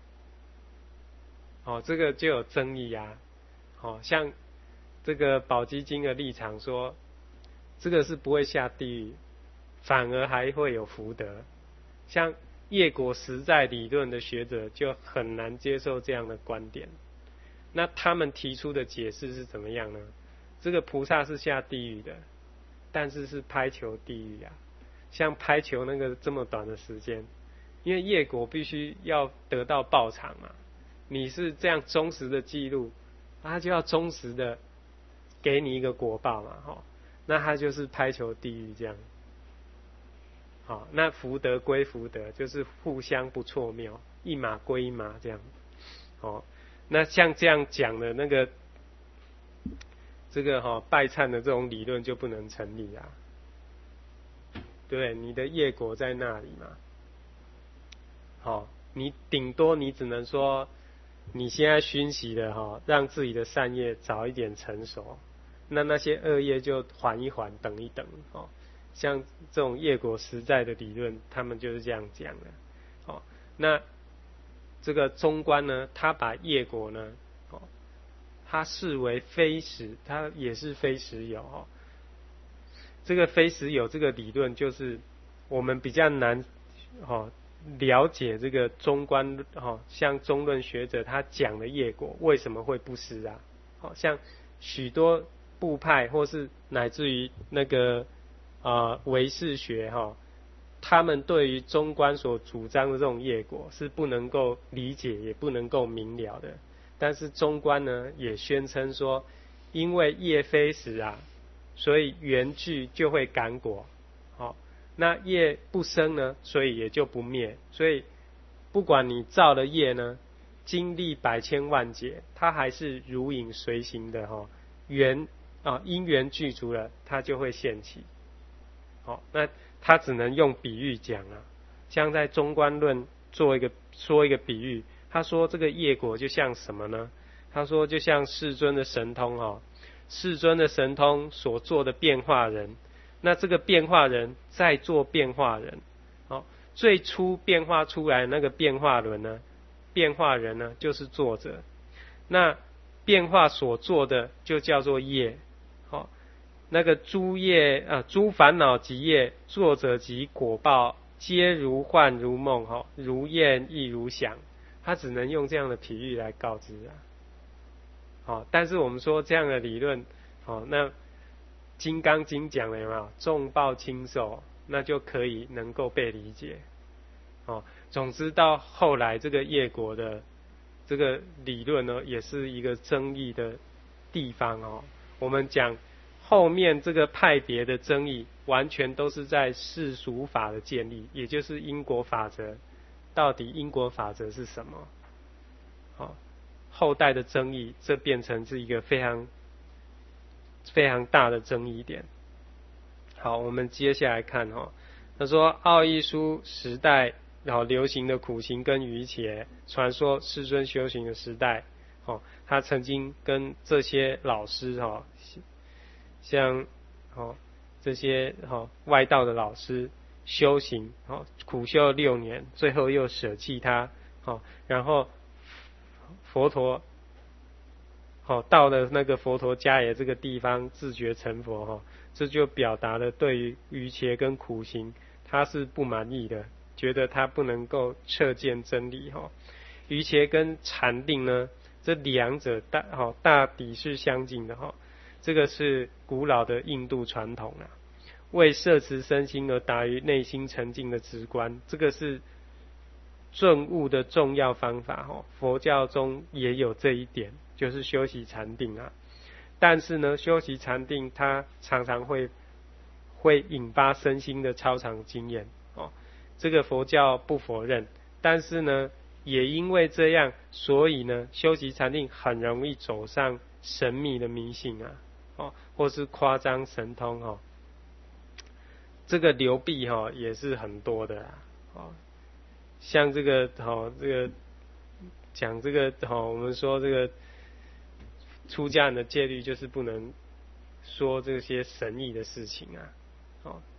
哦，这个就有争议啊。哦，像这个宝积经的立场说，这个是不会下地狱，反而还会有福德。像业果实在理论的学者就很难接受这样的观点。那他们提出的解释是怎么样呢？这个菩萨是下地狱的，但是是拍球地狱啊，像拍球那个这么短的时间，因为业果必须要得到报偿嘛。你是这样忠实的记录，他就要忠实的给你一个果报嘛，哈，那他就是拍球地狱这样。好，那福德归福德，就是互相不错谬，一码归一码这样。哦，那像这样讲的那个这个哈、哦、拜忏的这种理论就不能成立啊，对，你的业果在那里嘛。好、哦，你顶多你只能说你现在熏习的哈、哦，让自己的善业早一点成熟，那那些恶业就缓一缓，等一等哦。像这种业果实在的理论，他们就是这样讲的。哦，那这个中观呢，他把业果呢，哦，他视为非实，他也是非实有哦。这个非实有这个理论，就是我们比较难哦了解这个中观哦，像中论学者他讲的业果为什么会不实啊？好、哦、像许多部派或是乃至于那个。啊，唯识学哈、哦，他们对于中观所主张的这种业果是不能够理解，也不能够明了的。但是中观呢，也宣称说，因为业非实啊，所以缘聚就会感果。好、哦，那业不生呢，所以也就不灭。所以不管你造了业呢，经历百千万劫，它还是如影随形的哈、哦。缘啊，因缘具足了，它就会现起。好，那他只能用比喻讲啊，像在中观论做一个说一个比喻，他说这个业果就像什么呢？他说就像世尊的神通哦，世尊的神通所做的变化人，那这个变化人再做变化人，好，最初变化出来那个变化轮呢，变化人呢就是作者，那变化所做的就叫做业，好。那个诸业啊，诸烦恼及业，作者及果报，皆如幻如梦，哈，如厌亦如想。他只能用这样的比喻来告知啊。好，但是我们说这样的理论，好，那《金刚经》讲了有没有？重报轻受，那就可以能够被理解。哦，总之到后来这个业果的这个理论呢，也是一个争议的地方哦。我们讲。后面这个派别的争议，完全都是在世俗法的建立，也就是因果法则。到底因果法则是什么？好，后代的争议，这变成是一个非常非常大的争议点。好，我们接下来看哈，他说奥义书时代，然后流行的苦行跟瑜伽，传说世尊修行的时代，哦，他曾经跟这些老师哈。像哦这些哦外道的老师修行哦苦修六年，最后又舍弃他哦，然后佛陀哦到了那个佛陀迦耶这个地方自觉成佛哈、哦，这就表达了对于瑜伽跟苦行他是不满意的，觉得他不能够彻见真理哈、哦。瑜伽跟禅定呢，这两者大哦大抵是相近的哈、哦。这个是古老的印度传统啊，为摄持身心而达于内心沉静的直观，这个是顿悟的重要方法哦。佛教中也有这一点，就是修习禅定啊。但是呢，修习禅定它常常会会引发身心的超常经验哦。这个佛教不否认，但是呢，也因为这样，所以呢，修习禅定很容易走上神秘的迷信啊。哦，或是夸张神通哦，这个流弊哈、哦、也是很多的啦。哦，像这个哦这个讲这个哦，我们说这个出家人的戒律就是不能说这些神异的事情啊。哦，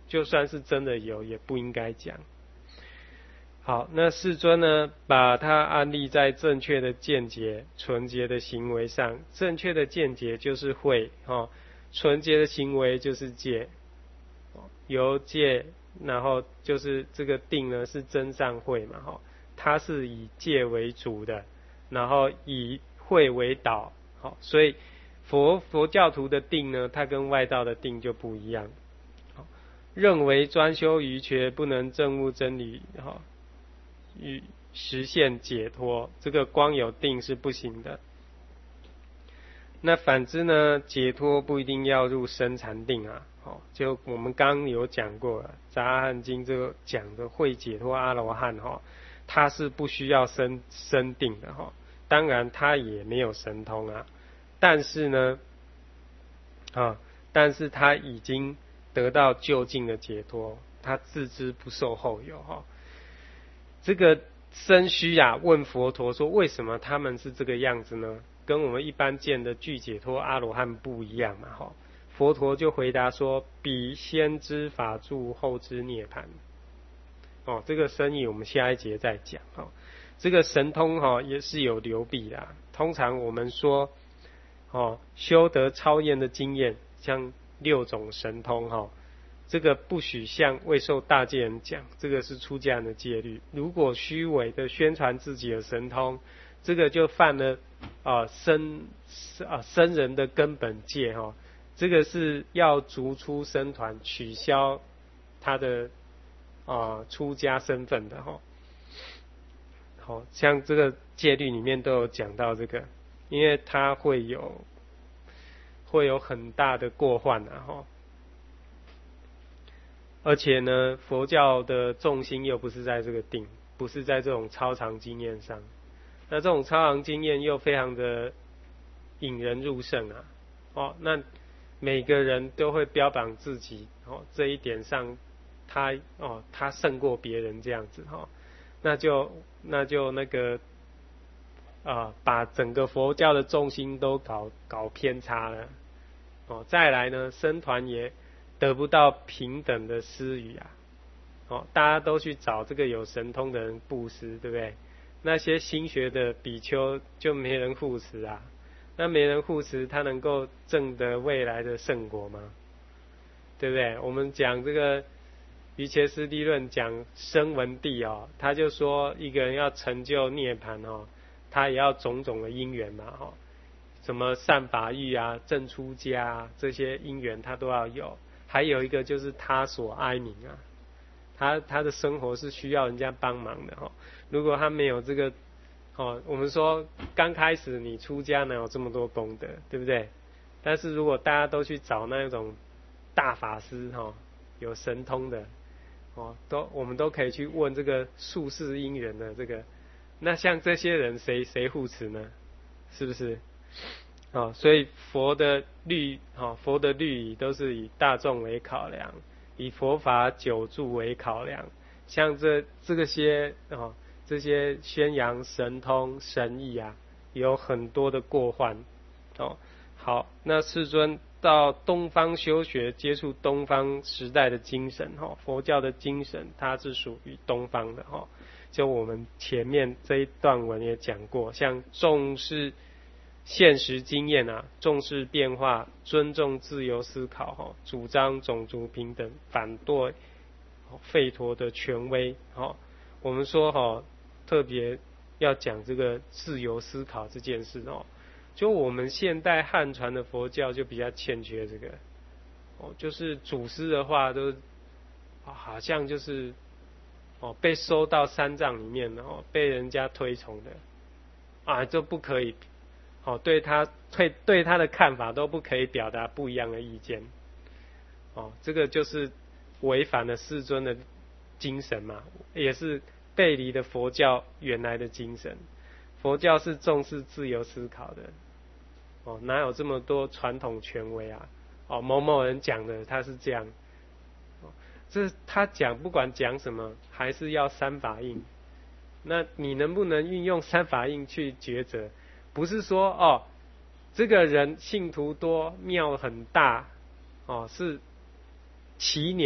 就算是真的有，也不应该讲。好，那世尊呢，把它安立在正确的见解、纯洁的行为上。正确的见解就是慧，哦，纯洁的行为就是戒，由戒，然后就是这个定呢是真善慧嘛，哈，它是以戒为主的，然后以慧为导，好，所以佛佛教徒的定呢，它跟外道的定就不一样。认为专修瑜伽不能证悟真理，哈，与实现解脱，这个光有定是不行的。那反之呢，解脱不一定要入深禅定啊，哦，就我们刚刚有讲过了，《杂阿含经》这个讲的会解脱阿罗汉哈，他是不需要深深定的哈，当然他也没有神通啊，但是呢，啊，但是他已经得到究竟的解脱，他自知不受后有哈。这个僧须啊问佛陀说，为什么他们是这个样子呢？跟我们一般见的具解脱阿罗汉不一样嘛，哈。佛陀就回答说，彼先知法住，后知涅槃。哦，这个深义我们下一节再讲哈。这个神通哈也是有流弊的，通常我们说，哦，修得超验的经验，像六种神通哈，这个不许向未受大戒人讲，这个是出家人的戒律。如果虚伪的宣传自己的神通，这个就犯了啊僧啊僧人的根本戒哈，这个是要逐出僧团，取消他的啊出家身份的哈。好，像这个戒律里面都有讲到这个，因为它会有会有很大的过患啊哈。而且呢，佛教的重心又不是在这个定，不是在这种超常经验上。那这种超常经验又非常的引人入胜啊，哦，那每个人都会标榜自己哦，这一点上他哦他胜过别人这样子哈、哦，那就那就那个啊、呃，把整个佛教的重心都搞搞偏差了哦。再来呢，僧团也得不到平等的施予啊，哦，大家都去找这个有神通的人布施，对不对？那些新学的比丘就没人护持啊，那没人护持，他能够证得未来的圣果吗？对不对？我们讲这个瑜伽师地论讲声闻地哦，他就说一个人要成就涅槃哦，他也要种种的因缘嘛哈，什么善法欲啊、正出家啊，这些因缘他都要有。还有一个就是他所哀悯啊，他他的生活是需要人家帮忙的哈。如果他没有这个，哦，我们说刚开始你出家哪有这么多功德，对不对？但是如果大家都去找那种大法师哈，有神通的，哦，都我们都可以去问这个术士因缘的这个，那像这些人谁谁护持呢？是不是？哦，所以佛的律，哦，佛的律仪都是以大众为考量，以佛法久住为考量。像这这个些哦，这些宣扬神通神意啊，有很多的过患。哦，好，那世尊到东方修学，接触东方时代的精神，哈，佛教的精神，它是属于东方的，哈。就我们前面这一段文也讲过，像重视现实经验啊，重视变化，尊重自由思考，哈，主张种族平等，反对吠陀的权威，哈。我们说哈，特别要讲这个自由思考这件事哦。就我们现代汉传的佛教就比较欠缺这个，哦，就是祖师的话都好像就是哦被收到三藏里面哦，被人家推崇的啊，就不可以哦对他对对他的看法都不可以表达不一样的意见，哦，这个就是违反了世尊的精神嘛，也是背离了佛教原来的精神。佛教是重视自由思考的。哦，哪有这么多传统权威啊？哦，某某人讲的他是这样，哦，这他讲不管讲什么，还是要三法印。那你能不能运用三法印去抉择？不是说哦，这个人信徒多，庙很大，哦，是祈年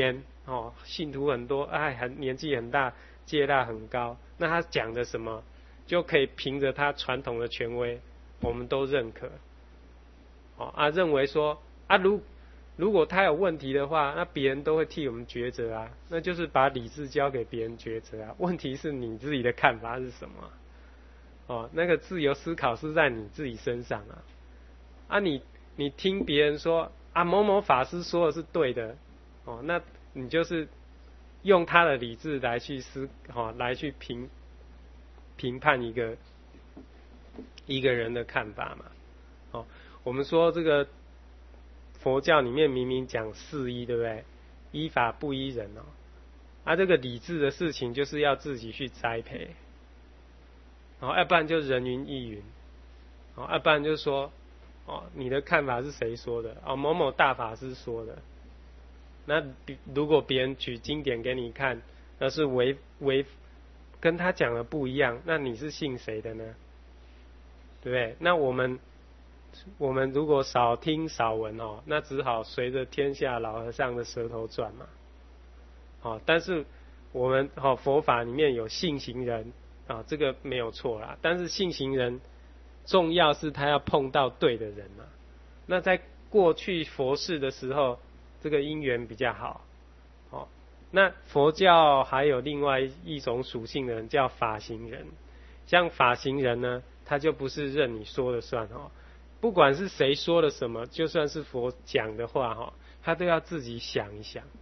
哦，信徒很多，哎，很年纪很大，戒腊很高，那他讲的什么，就可以凭着他传统的权威，我们都认可。哦啊，认为说啊，如如果他有问题的话，那别人都会替我们抉择啊，那就是把理智交给别人抉择啊。问题是你自己的看法是什么？哦，那个自由思考是在你自己身上啊。啊你，你你听别人说啊，某某法师说的是对的，哦，那你就是用他的理智来去思，哦，来去评评判一个一个人的看法嘛。哦，我们说这个佛教里面明明讲四依，对不对？依法不依人哦。啊，这个理智的事情就是要自己去栽培。哦，要不然就人云亦云。哦，要不然就说，哦，你的看法是谁说的？哦，某某大法师说的。那如果别人举经典给你看，那是违违跟他讲的不一样，那你是信谁的呢？对不对？那我们我们如果少听少闻哦，那只好随着天下老和尚的舌头转嘛。哦，但是我们哦佛法里面有信行人啊，哦，这个没有错啦。但是信行人重要是他要碰到对的人嘛。那在过去佛世的时候，这个因缘比较好。哦，那佛教还有另外一种属性的人叫法行人。像法行人呢，他就不是任你说了算哦，不管是谁说了什么，就算是佛讲的话哈，他都要自己想一想。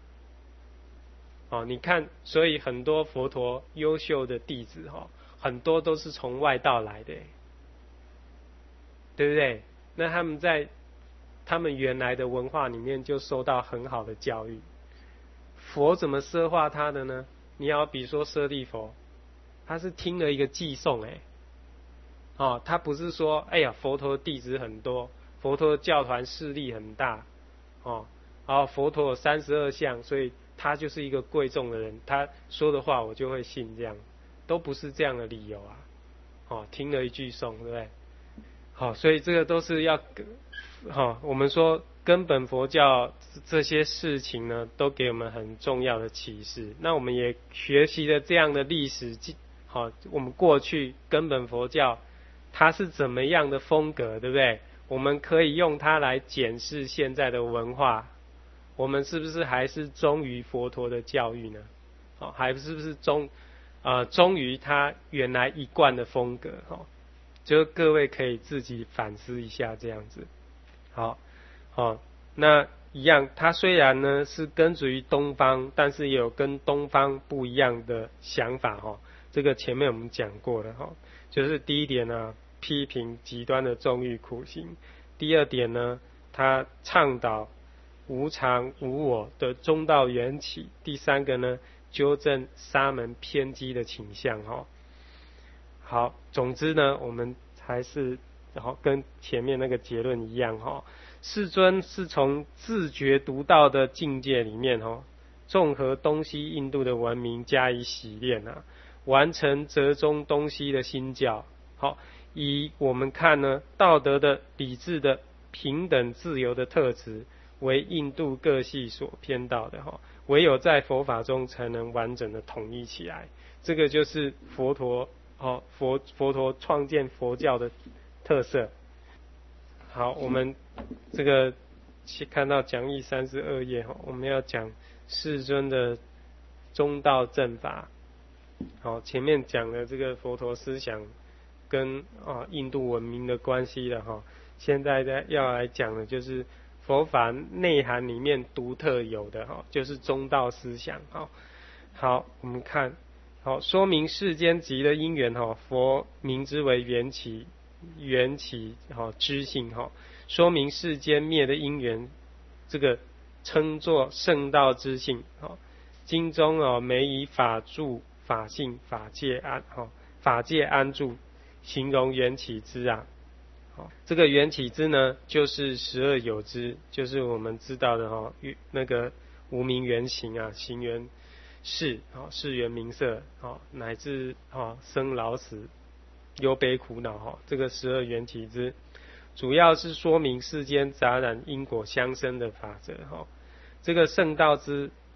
哦，你看，所以很多佛陀优秀的弟子哈，很多都是从外道来的，对不对？那他们在他们原来的文化里面就受到很好的教育。佛怎么奢化他的呢？你要比如说舍利弗，他是听了一个偈颂，哎，哦，他不是说，哎呀，佛陀弟子很多，佛陀教团势力很大，哦，然后佛陀有三十二相，所以他就是一个贵重的人，他说的话我就会信，这样都不是这样的理由啊。哦，听了一句颂，对不对？好，所以这个都是要，好，我们说根本佛教这些事情呢，都给我们很重要的启示。那我们也学习了这样的历史，好，我们过去根本佛教它是怎么样的风格，对不对？我们可以用它来检视现在的文化，我们是不是还是忠于佛陀的教育呢？好，还是不是忠呃忠于他原来一贯的风格？哈，就各位可以自己反思一下这样子。好，好，那一样，它虽然呢是根植于东方，但是也有跟东方不一样的想法哈。这个前面我们讲过了哈，就是第一点呢，批评极端的纵欲苦行；第二点呢，他倡导无常无我的中道缘起；第三个呢，纠正沙门偏激的倾向哈。好，总之呢，我们还是然后跟前面那个结论一样哈，世尊是从自觉独到的境界里面哈，综合东西印度的文明加以洗练啊，完成折中东西的新教。好，以我们看呢，道德的、理智的、平等自由的特质为印度各系所偏道的哈，唯有在佛法中才能完整的统一起来。这个就是佛陀哦，佛佛陀创建佛教的特色。好，我们这个看到讲义三十二页哈，我们要讲世尊的中道正法。好，前面讲了这个佛陀思想跟啊印度文明的关系了哈，现在呢要来讲的就是佛法内涵里面独特有的哈，就是中道思想。好，好，我们看，好，说明世间集的因缘哈，佛名之为缘起。缘起哈知性哈，说明世间灭的因缘，这个称作圣道之性哈。经中哦，每以法住、法性、法界安哈，法界安住，形容缘起之啊。好，这个缘起之呢，就是十二有之，就是我们知道的哈，那个无明缘行啊，行缘事啊，事缘名色啊，乃至啊生老死。忧悲苦恼哈，这个十二缘起之，主要是说明世间杂染因果相生的法则哈。这个圣道之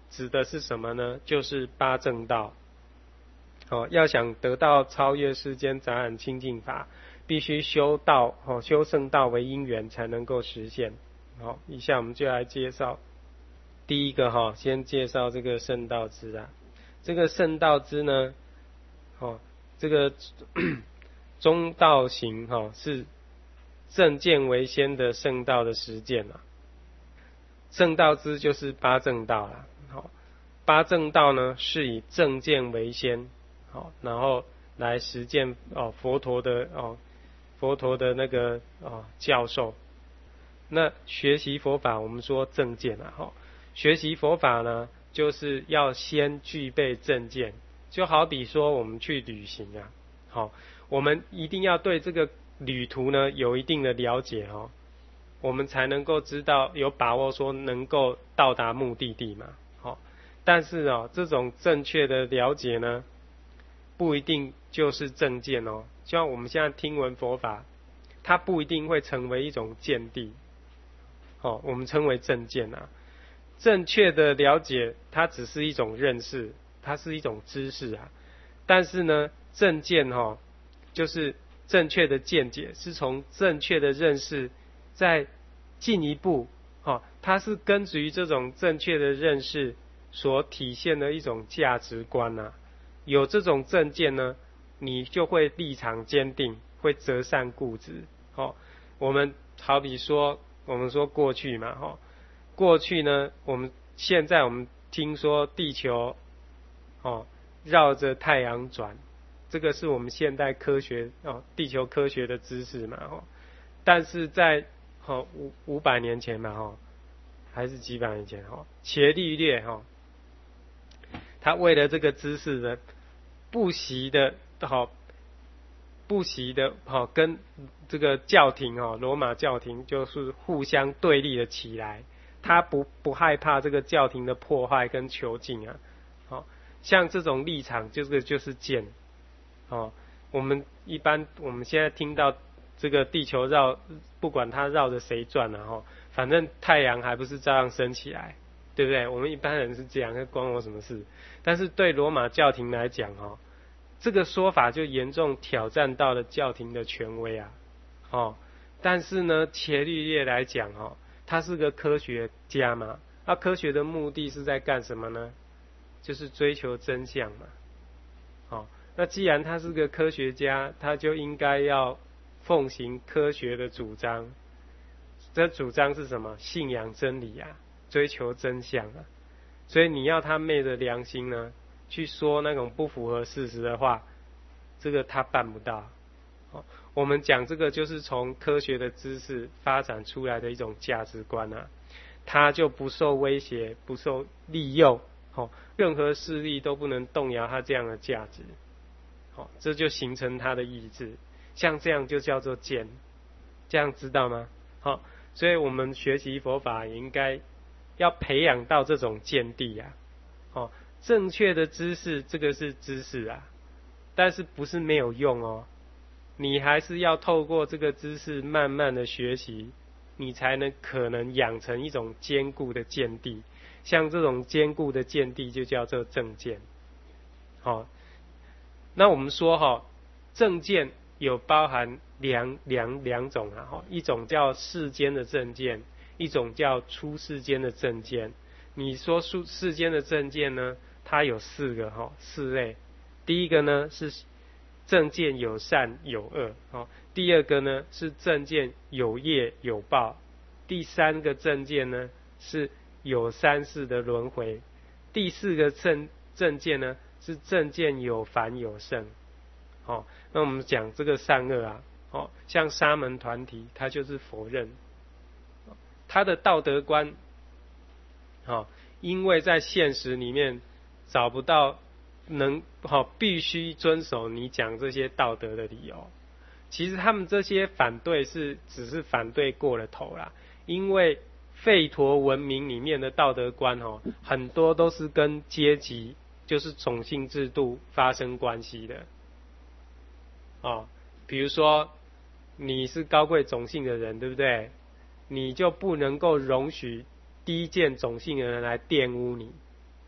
指的是什么呢？就是八正道。哦，要想得到超越世间杂染清净法，必须修道，哦，修圣道为因缘才能够实现。好，以下我们就来介绍第一个哈，先介绍这个圣道支啊。这个圣道支呢，哦，这个中道行哈是正见为先的圣道的实践啊。圣道支就是八正道啦。好，八正道呢是以正见为先，好，然后来实践哦佛陀的哦佛陀的那个哦教授。那学习佛法，我们说正见啊，哈，学习佛法呢，就是要先具备正见。就好比说我们去旅行啊，好，我们一定要对这个旅途呢有一定的了解哦，我们才能够知道有把握说能够到达目的地嘛，好，但是哦，这种正确的了解呢，不一定就是正见哦。像我们现在听闻佛法，它不一定会成为一种见地。哦，我们称为正见啊。正确的了解，它只是一种认识，它是一种知识啊。但是呢，正见哈、哦，就是正确的见解，是从正确的认识再进一步，哦，它是根植于这种正确的认识所体现的一种价值观啊。有这种正见呢，你就会立场坚定，会择善固执。哦，我们好比说。我们说过去嘛，哈，过去呢，我们现在我们听说地球，哦，绕着太阳转，这个是我们现代科学哦，地球科学的知识嘛，哈。但是在哦五五百年前嘛，哈，还是几百年前，哈，伽利略哈，他为了这个知识呢，不惜的，好。不惜的哈，跟这个教廷哈，罗马教廷就是互相对立了起来。他不不害怕这个教廷的破坏跟囚禁啊，好，像这种立场，这个就是见。哦，我们一般我们现在听到这个地球绕，不管它绕着谁转啊，哈，反正太阳还不是照样升起来，对不对？我们一般人是这样，那关我什么事？但是对罗马教廷来讲，哈。这个说法就严重挑战到了教廷的权威啊，哦，但是呢，伽利略来讲哦，他是个科学家嘛，那科学的目的是在干什么呢？就是追求真相嘛，哦，那既然他是个科学家，他就应该要奉行科学的主张。这主张是什么？信仰真理啊，追求真相啊。所以你要他昧着良心呢？去说那种不符合事实的话，这个他办不到。哦，我们讲这个就是从科学的知识发展出来的一种价值观啊，他就不受威胁，不受利诱，哦，任何势力都不能动摇他这样的价值。哦，这就形成他的意志，像这样就叫做见，这样知道吗？好，哦，所以我们学习佛法也应该要培养到这种见地啊，哦。正确的知识，这个是知识啊，但是不是没有用哦。你还是要透过这个知识慢慢的学习，你才能可能养成一种坚固的见地。像这种坚固的见地就叫做正见。好，哦，那我们说哈，哦，正见有包含两两两种啊，哈，一种叫世间的正见，一种叫出世间的正见。你说世世间的正见呢？它有四个哈，四类。第一个呢是正见有善有恶，哦，第二个呢是正见有业有报，第三个正见呢是有三世的轮回，第四个正正见呢是正见有凡有圣。哦，那我们讲这个善恶啊，哦，像沙门团体，他就是否认他的道德观，哦，因为在现实里面找不到能好，哦，必须遵守你讲这些道德的理由。其实他们这些反对是只是反对过了头啦，因为吠陀文明里面的道德观哦，很多都是跟阶级，就是种姓制度发生关系的。哦，比如说你是高贵种姓的人，对不对？你就不能够容许低贱种姓的人来玷污你。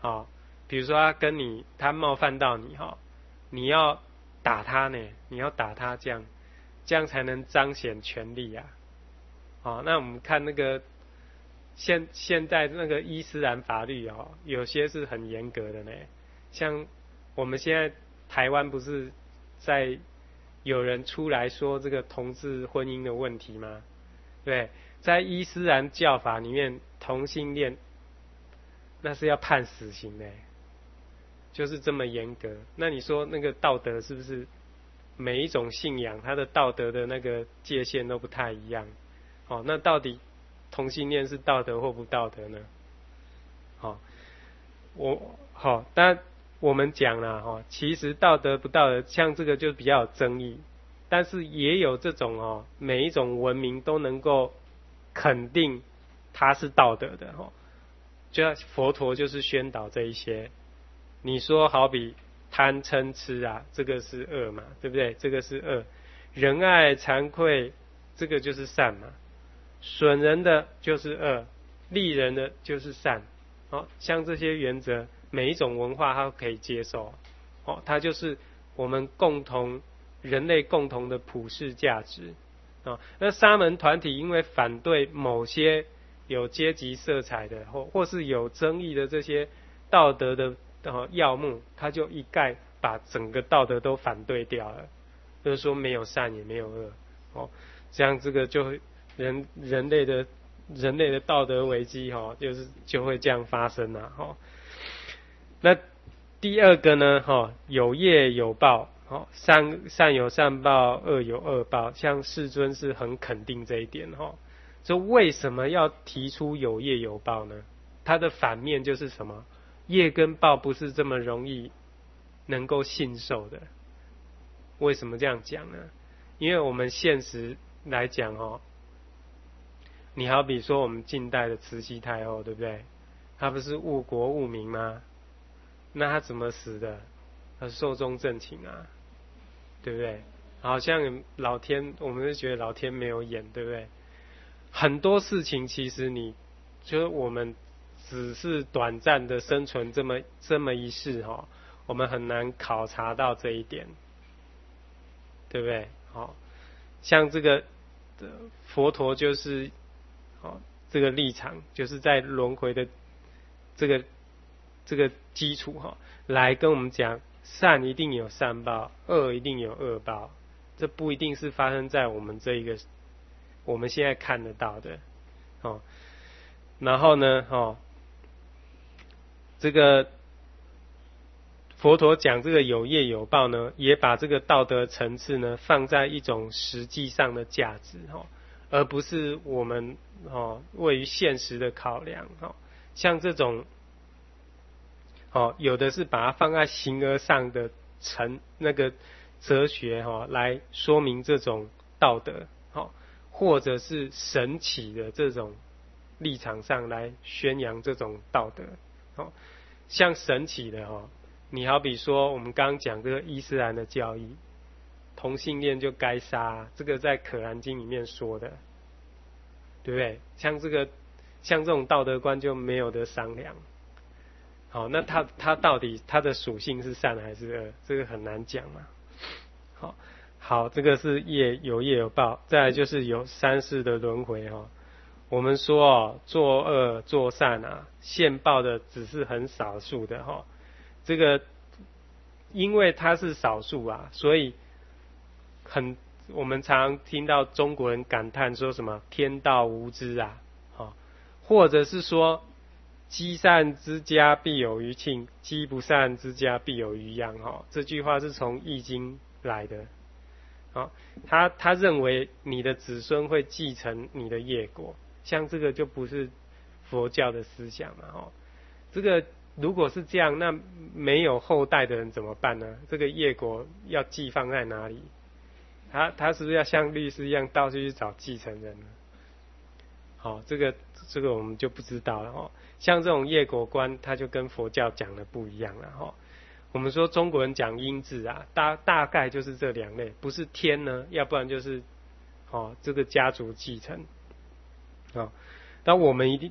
哦，比如说他跟你他冒犯到你哈、哦，你要打他呢，你要打他这样，这样才能彰显权力啊。好、哦，那我们看那个现现在那个伊斯兰法律哦，有些是很严格的呢，像我们现在台湾不是在有人出来说这个同志婚姻的问题吗？对，在伊斯兰教法里面，同性恋那是要判死刑的，就是这么严格。那你说那个道德是不是每一种信仰它的道德的那个界限都不太一样？哦，那到底同性恋是道德或不道德呢？好，我好，但我们讲了哈，其实道德不道德，像这个就比较有争议。但是也有这种哦，每一种文明都能够肯定它是道德的哈。就佛陀就是宣导这一些。你说好比贪嗔痴啊，这个是恶嘛，对不对？这个是恶。仁爱惭愧，这个就是善嘛。损人的就是恶，利人的就是善。哦，像这些原则，每一种文化它都可以接受。哦，它就是我们共同。人类共同的普世价值啊，那沙门团体因为反对某些有阶级色彩的或或是有争议的这些道德的呃要目，他就一概把整个道德都反对掉了，就是说没有善也没有恶哦，这样这个就人人类的人类的道德危机哈、哦，就是就会这样发生了哈、哦。那第二个呢哈、哦，有业有报。哦，善善有善报，恶有恶报，像世尊是很肯定这一点哈、哦。就为什么要提出有业有报呢？它的反面就是什么？业跟报不是这么容易能够信受的。为什么这样讲呢？因为我们现实来讲哦，你好比说我们近代的慈禧太后，对不对？她不是误国误民吗？那她怎么死的？她寿终正寝啊，对不对？好像老天，我们就觉得老天没有眼，对不对？很多事情其实你，就是我们只是短暂的生存这么这么一世哈，我们很难考察到这一点，对不对？好，像这个佛陀就是好这个立场，就是在轮回的这个这个基础哈，来跟我们讲。善一定有善报，恶一定有恶报，这不一定是发生在我们这一个我们现在看得到的哦。然后呢，哦，这个佛陀讲这个有业有报呢，也把这个道德层次呢放在一种实际上的价值哦，而不是我们哦位于现实的考量哦，像这种。哦，有的是把它放在形而上的成那个哲学哈、哦，来说明这种道德，哦，或者是神奇的这种立场上来宣扬这种道德，哦，像神奇的哈、哦，你好比说我们刚刚讲这个伊斯兰的教义，同性恋就该杀，这个在可兰经里面说的，对不对？像这个像这种道德观就没有得商量。好，那它它到底它的属性是善还是恶？这个很难讲嘛。好，好，这个是业有业有报，再来就是有三世的轮回哈、哦。我们说哦，做恶做善啊，现报的只是很少数的哈、哦。这个因为它是少数啊，所以很我们常听到中国人感叹说什么天道无知啊，哦，或者是说。积善之家必有余庆，积不善之家必有余殃。哈，这句话是从《易经》来的。好，他他认为你的子孙会继承你的业果，像这个就不是佛教的思想嘛。哈，这个如果是这样，那没有后代的人怎么办呢？这个业果要寄放在哪里？他他是不是要像律师一样到处去找继承人呢？好，这个这个我们就不知道了哦。像这种业果观，它就跟佛教讲的不一样了哈。我们说中国人讲因字啊，大大概就是这两类，不是天呢，要不然就是哦这个家族继承。哦，但我们一定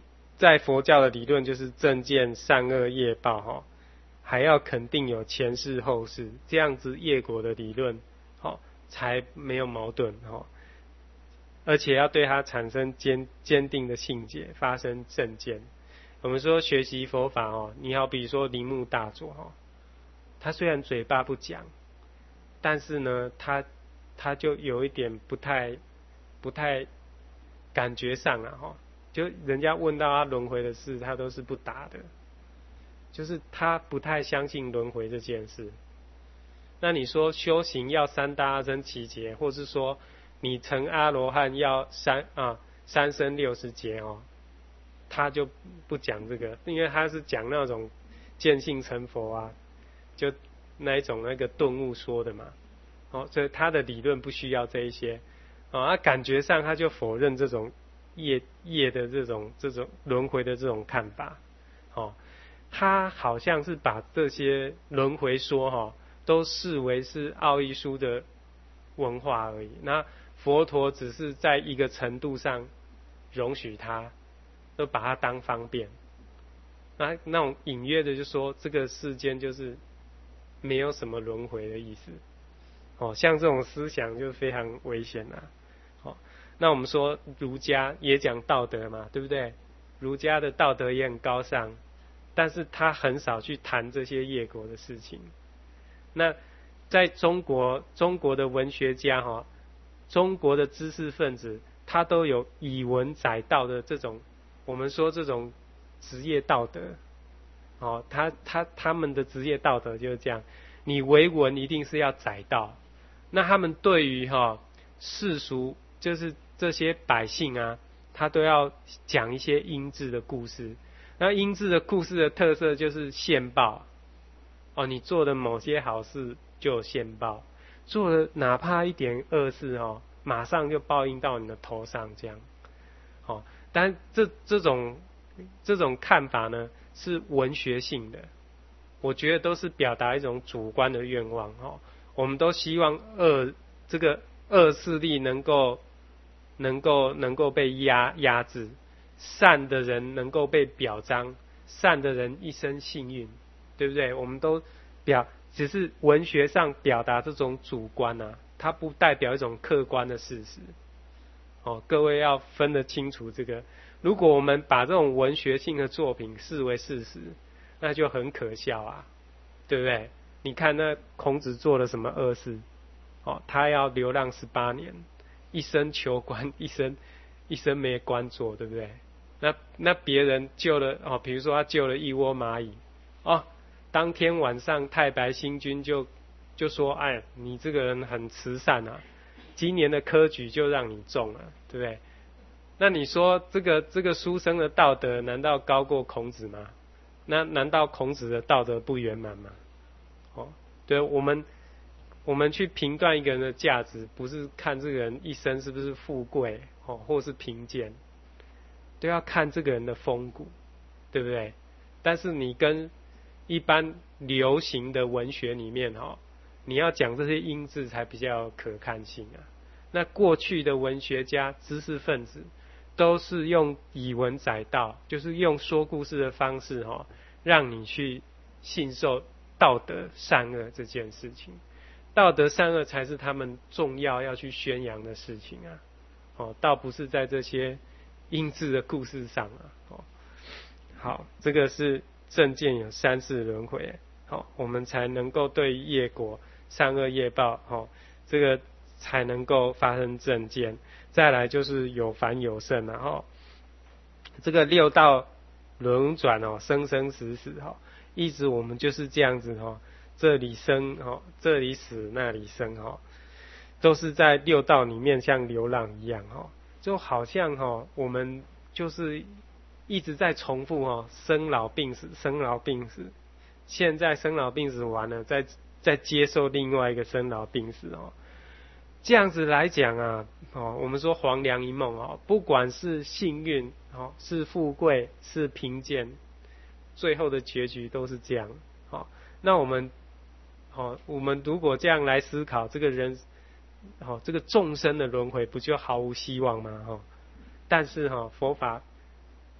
在佛教的理论就是正见善恶业报哈，还要肯定有前世后世，这样子业果的理论好才没有矛盾哈，而且要对它产生坚坚定的信解，发生正见。我们说学习佛法哦，你好比说铃木大佐哈，他虽然嘴巴不讲，但是呢，他他就有一点不太不太感觉上啊哈，就人家问到他轮回的事，他都是不答的，就是他不太相信轮回这件事。那你说修行要三大阿僧祇劫，或是说你成阿罗汉要三啊三生六十劫哦，他就不讲这个，因为他是讲那种见性成佛啊，就那一种那个顿悟说的嘛，哦，所以他的理论不需要这一些，哦，他感觉上他就否认这种业业的这种这种轮回的这种看法，哦，他好像是把这些轮回说哈、哦，都视为是奥义书的文化而已，那佛陀只是在一个程度上容许他。都把它当方便，那那种隐约的就说这个世间就是没有什么轮回的意思，哦，像这种思想就非常危险啦、啊。哦，那我们说儒家也讲道德嘛，对不对？儒家的道德也很高尚，但是他很少去谈这些业果的事情。那在中国，中国的文学家哈、哦，中国的知识分子，他都有以文载道的这种。我们说这种职业道德，哦，他他他们的职业道德就是这样，你为文一定是要载道。那他们对于哈、哦、世俗，就是这些百姓啊，他都要讲一些英智的故事。那英智的故事的特色就是现报，哦，你做的某些好事就有现报，做了哪怕一点恶事哦，马上就报应到你的头上，这样，哦。但这这种这种看法呢，是文学性的，我觉得都是表达一种主观的愿望哦。我们都希望恶这个恶势力能够能够能够被压压制，善的人能够被表彰，善的人一生幸运，对不对？我们都表只是文学上表达这种主观啊，它不代表一种客观的事实。哦，各位要分得清楚这个。如果我们把这种文学性的作品视为事实，那就很可笑啊，对不对？你看那孔子做了什么恶事？哦，他要流浪十八年，一生求官，一生一生没官做，对不对？那那别人救了哦，比如说他救了一窝蚂蚁，哦，当天晚上太白星君就就说：“哎，你这个人很慈善啊。”今年的科举就让你中了，对不对？那你说这个这个书生的道德难道高过孔子吗？那难道孔子的道德不圆满吗？哦，对，我们我们去评断一个人的价值，不是看这个人一生是不是富贵哦，或是贫贱，都要看这个人的风骨，对不对？但是你跟一般流行的文学里面哈、哦。你要讲这些英字才比较有可看性啊。那过去的文学家、知识分子都是用以文载道，就是用说故事的方式哈、哦，让你去信受道德善恶这件事情。道德善恶才是他们重要要去宣扬的事情啊。哦，倒不是在这些英字的故事上啊。哦，好，这个是正见有三世轮回，好，我们才能够对业果。善恶业报，哦，这个才能够发生正见。再来就是有凡有圣啊，哦，这个六道轮转哦，生生死死哈、哦，一直我们就是这样子哈、哦，这里生哈、哦，这里死那里生哈、哦，都是在六道里面像流浪一样哈、哦，就好像哈、哦，我们就是一直在重复哈、哦，生老病死，生老病死，现在生老病死完了，再再接受另外一个生老病死哦，这样子来讲啊，哦，我们说黄粱一梦哦，不管是幸运哦，是富贵，是贫贱，最后的结局都是这样。哦，那我们，哦，我们如果这样来思考，这个人，哦，这个众生的轮回不就毫无希望吗？哦，但是哈、哦，佛法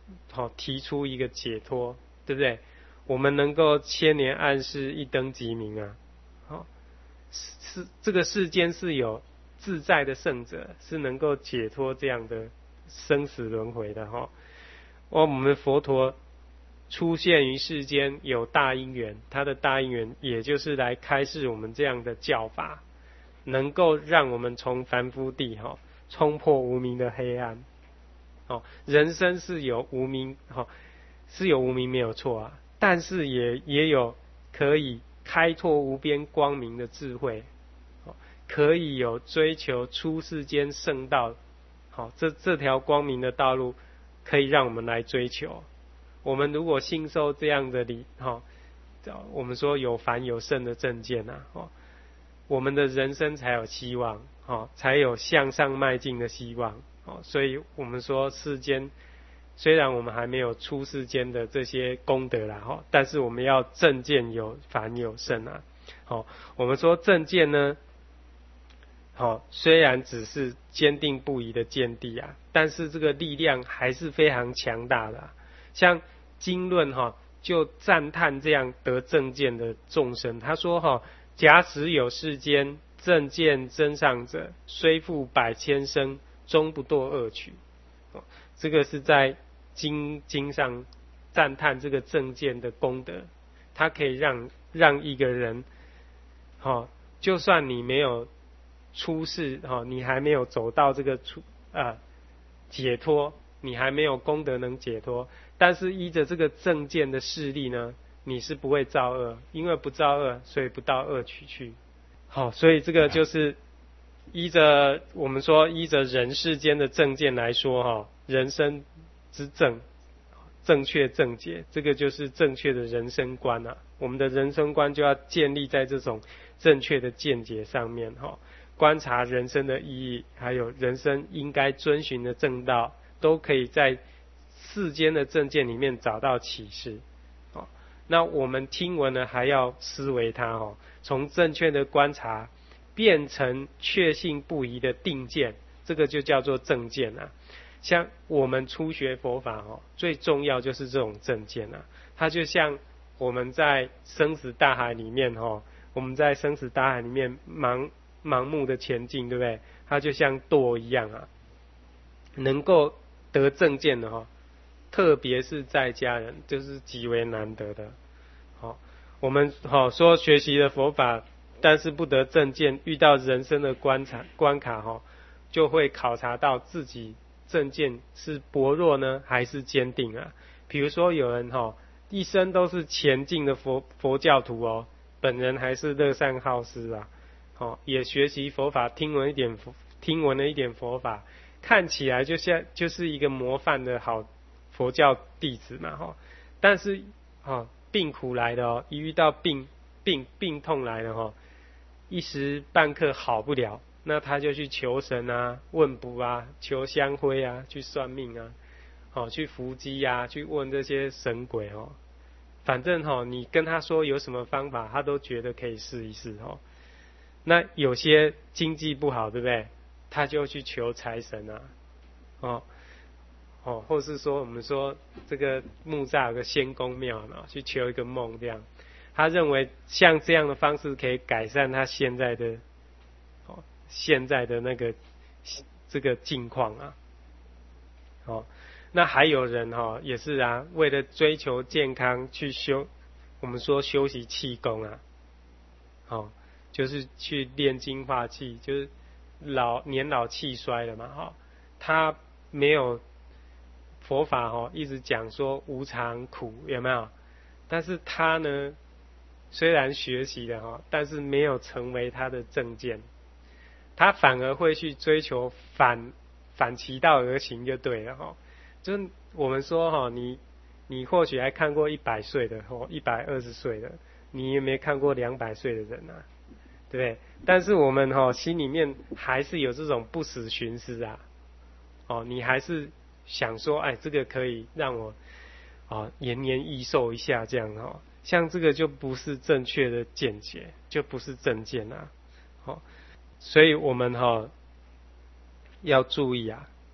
好、哦、提出一个解脱，对不对？我们能够千年暗示一灯即明啊，好、哦，是这个世间是有自在的圣者，是能够解脱这样的生死轮回的哈、哦。我们佛陀出现于世间有大因缘，他的大因缘也就是来开示我们这样的教法，能够让我们从凡夫地哈、哦、冲破无明的黑暗。哦，人生是有无明，哦，是有无明没有错啊，但是也也有可以开拓无边光明的智慧，哦，可以有追求出世间圣道，好、哦，这这条光明的道路可以让我们来追求。我们如果信受这样的理，哈、哦，我们说有凡有圣的正见啊，哦，我们的人生才有希望，哦，才有向上迈进的希望。哦，所以我们说世间虽然我们还没有出世间的这些功德啦，哈，但是我们要正见有凡有圣啊。好，我们说正见呢，好，虽然只是坚定不移的见地啊，但是这个力量还是非常强大的、啊。像经论哈，就赞叹这样得正见的众生，他说哈，假使有世间正见增上者，虽复百千生，终不堕恶趣。哦，这个是在经经上赞叹这个正见的功德，它可以让让一个人，哦，就算你没有出世，哦，你还没有走到这个出啊解脱，你还没有功德能解脱，但是依着这个正见的势力呢，你是不会造恶，因为不造恶，所以不到恶趣去。好，所以这个就是依着我们说依着人世间的正见来说哈，人生之正正确正解，这个就是正确的人生观啊。我们的人生观就要建立在这种正确的见解上面哈，观察人生的意义，还有人生应该遵循的正道，都可以在世间的正见里面找到启示。好，那我们听闻呢，还要思维它哈，从正确的观察变成确信不疑的定见，这个就叫做正见啊。像我们初学佛法哦，最重要就是这种正见啊。它就像我们在生死大海里面哦，我们在生死大海里面盲盲目的前进，对不对？它就像舵一样啊。能够得正见的哈，特别是在家人，就是极为难得的。好，我们好说学习了佛法，但是不得正见，遇到人生的关卡关卡哈，就会考察到自己正见是薄弱呢，还是坚定啊？比如说有人哈，一生都是前进的佛佛教徒哦，本人还是乐善好施啊，好，也学习佛法，听闻一点听闻了一点佛法，看起来就像就是一个模范的好佛教弟子嘛哈，但是哈病苦来的哦，一遇到病病病痛来了哈，一时半刻好不了。那他就去求神啊，问卜啊，求香灰啊，去算命啊，好、哦、去伏击啊，去问这些神鬼哦。反正哈、哦，你跟他说有什么方法，他都觉得可以试一试哦。那有些经济不好，对不对？他就去求财神啊，哦哦，或是说我们说这个木栅有个仙公庙嘛，去求一个梦这样。他认为像这样的方式可以改善他现在的。现在的那个这个境况啊，哦，那还有人哈、哦、也是啊，为了追求健康去修，我们说修习气功啊，哦，就是去练精化气，就是老年老气衰了嘛，哈、哦，他没有佛法哈、哦、一直讲说无常苦有没有？但是他呢，虽然学习了哈、哦，但是没有成为他的正见。他反而会去追求反反其道而行就对了哈，就是我们说哈，你你或许还看过一百岁的或一百二十岁的，你也没看过两百岁的人啊，对不对？但是我们哈心里面还是有这种不死寻思啊，哦，你还是想说，哎，这个可以让我啊延年益寿一下这样哈，像这个就不是正确的见解，就不是正见啊，好。所以我们哈、哦、要注意啊，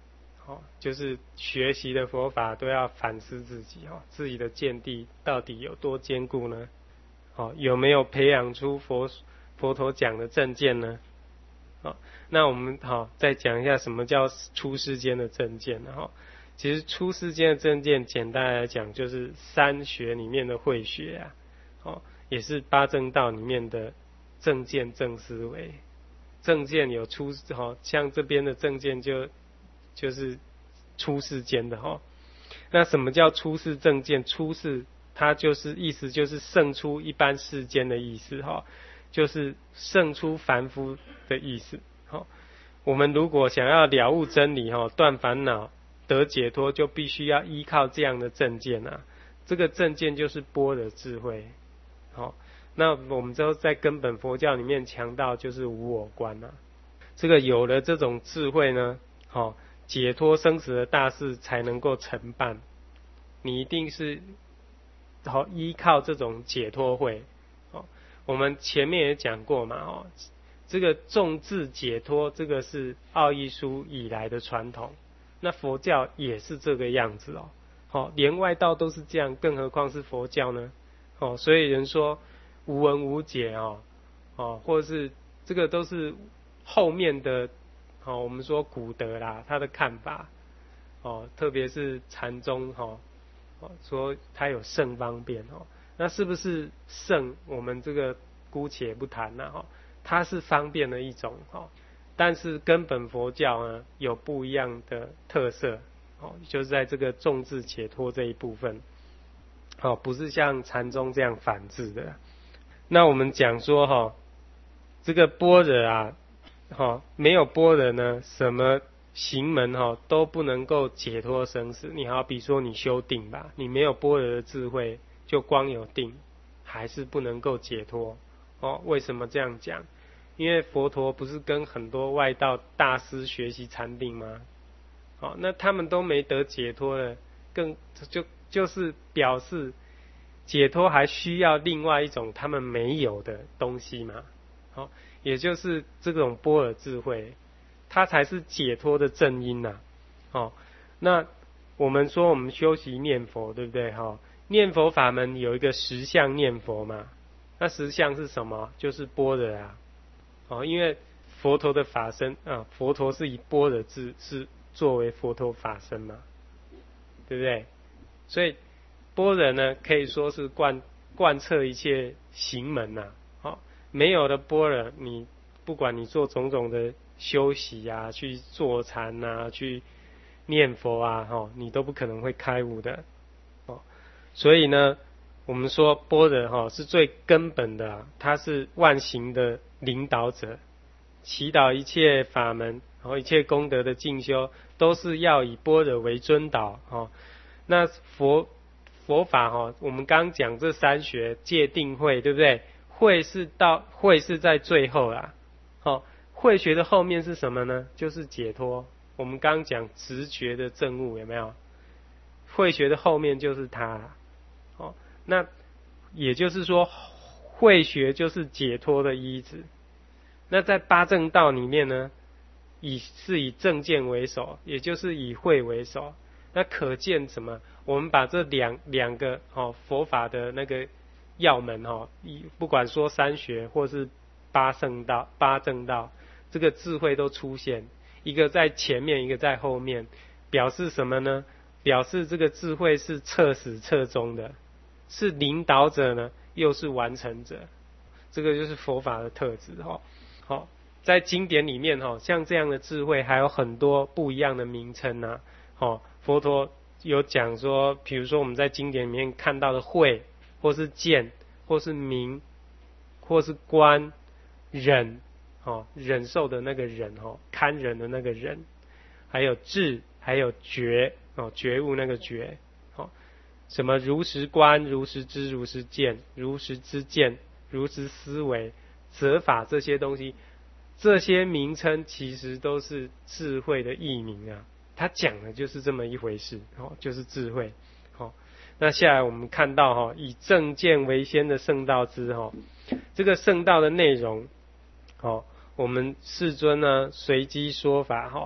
哦，就是学习的佛法都要反思自己哦，自己的见地到底有多坚固呢？哦，有没有培养出佛佛陀讲的正见呢？哦，那我们好、哦、再讲一下什么叫出世间的正见呢？哈、哦，其实出世间的正见，简单来讲就是三学里面的慧学啊，哦，也是八正道里面的正见正思维。正见有出哦，像这边的正见就就是出世间的哈、哦。那什么叫出世正见？出世它就是意思就是胜出一般世间的意思哈、哦，就是胜出凡夫的意思。好、哦，我们如果想要了悟真理哈、哦，断烦恼得解脱，就必须要依靠这样的正见啊。这个正见就是般若智慧。好、哦。那我们之后在根本佛教里面强调就是无我观啊，这个有了这种智慧呢，好、哦、解脱生死的大事才能够成办。你一定是好、哦、依靠这种解脱慧。哦，我们前面也讲过嘛，哦，这个重智解脱，这个是奥义书以来的传统，那佛教也是这个样子哦。好、哦，连外道都是这样，更何况是佛教呢？哦，所以人说无闻无解哦，哦，或者是这个都是后面的，哦，我们说古德啦，他的看法，哦，特别是禅宗哈、哦，哦，说他有圣方便哦，那是不是圣？我们这个姑且不谈啦哈、哦，它是方便的一种哈、哦，但是根本佛教呢有不一样的特色哦，就是在这个重智解脱这一部分，哦，不是像禅宗这样反智的。那我们讲说哈、哦，这个般若啊，哈、哦，没有般若呢，什么行门哈、哦、都不能够解脱生死。你好比说你修定吧，你没有般若的智慧，就光有定，还是不能够解脱。哦，为什么这样讲？因为佛陀不是跟很多外道大师学习禅定吗？哦，那他们都没得解脱了，更就就是表示解脱还需要另外一种他们没有的东西嘛。好、哦，也就是这种般若智慧，它才是解脱的正因呐、啊。哦，那我们说我们修习念佛，对不对？哈、哦，念佛法门有一个实相念佛嘛。那实相是什么？就是般若啊。哦，因为佛陀的法身啊，佛陀是以般若智是作为佛陀法身嘛，对不对？所以般若呢，可以说是贯贯彻一切行门呐、啊。好、哦，没有了般若，你不管你做种种的修习啊，去坐禅啊，去念佛啊，哈、哦，你都不可能会开悟的。哦，所以呢，我们说般若哈是最根本的、啊，它是万行的领导者，祈祷一切法门，然后一切功德的进修，都是要以般若为尊导。哦，那佛佛法哈、哦，我们刚讲这三学戒定慧，对不对？慧是到慧是在最后啦。哦，慧学的后面是什么呢？就是解脱。我们刚讲直觉的证悟，有没有？慧学的后面就是它。哦，那也就是说，慧学就是解脱的依止。那在八正道里面呢，以是以正见为首，也就是以慧为首。那可见什么？我们把这两两个哦佛法的那个要门哦，不管说三学或是八圣道、八正道，这个智慧都出现，一个在前面，一个在后面，表示什么呢？表示这个智慧是彻始彻终的，是领导者呢，又是完成者，这个就是佛法的特质哈。好，在经典里面哈，像这样的智慧还有很多不一样的名称呐。好，佛陀有讲说，比如说我们在经典里面看到的慧，或是见，或是明，或是观、忍，哦，忍受的那个忍哦，堪忍的那个忍，还有智，还有觉，哦，觉悟那个觉，哦，什么如实观、如实知、如实见、如实知见、如实思维、责法这些东西，这些名称其实都是智慧的译名啊。他讲的就是这么一回事，哦，就是智慧。哦，那下来我们看到哈、哦，以正见为先的圣道支哈、哦，这个圣道的内容，哦，我们世尊呢随机说法哈、哦，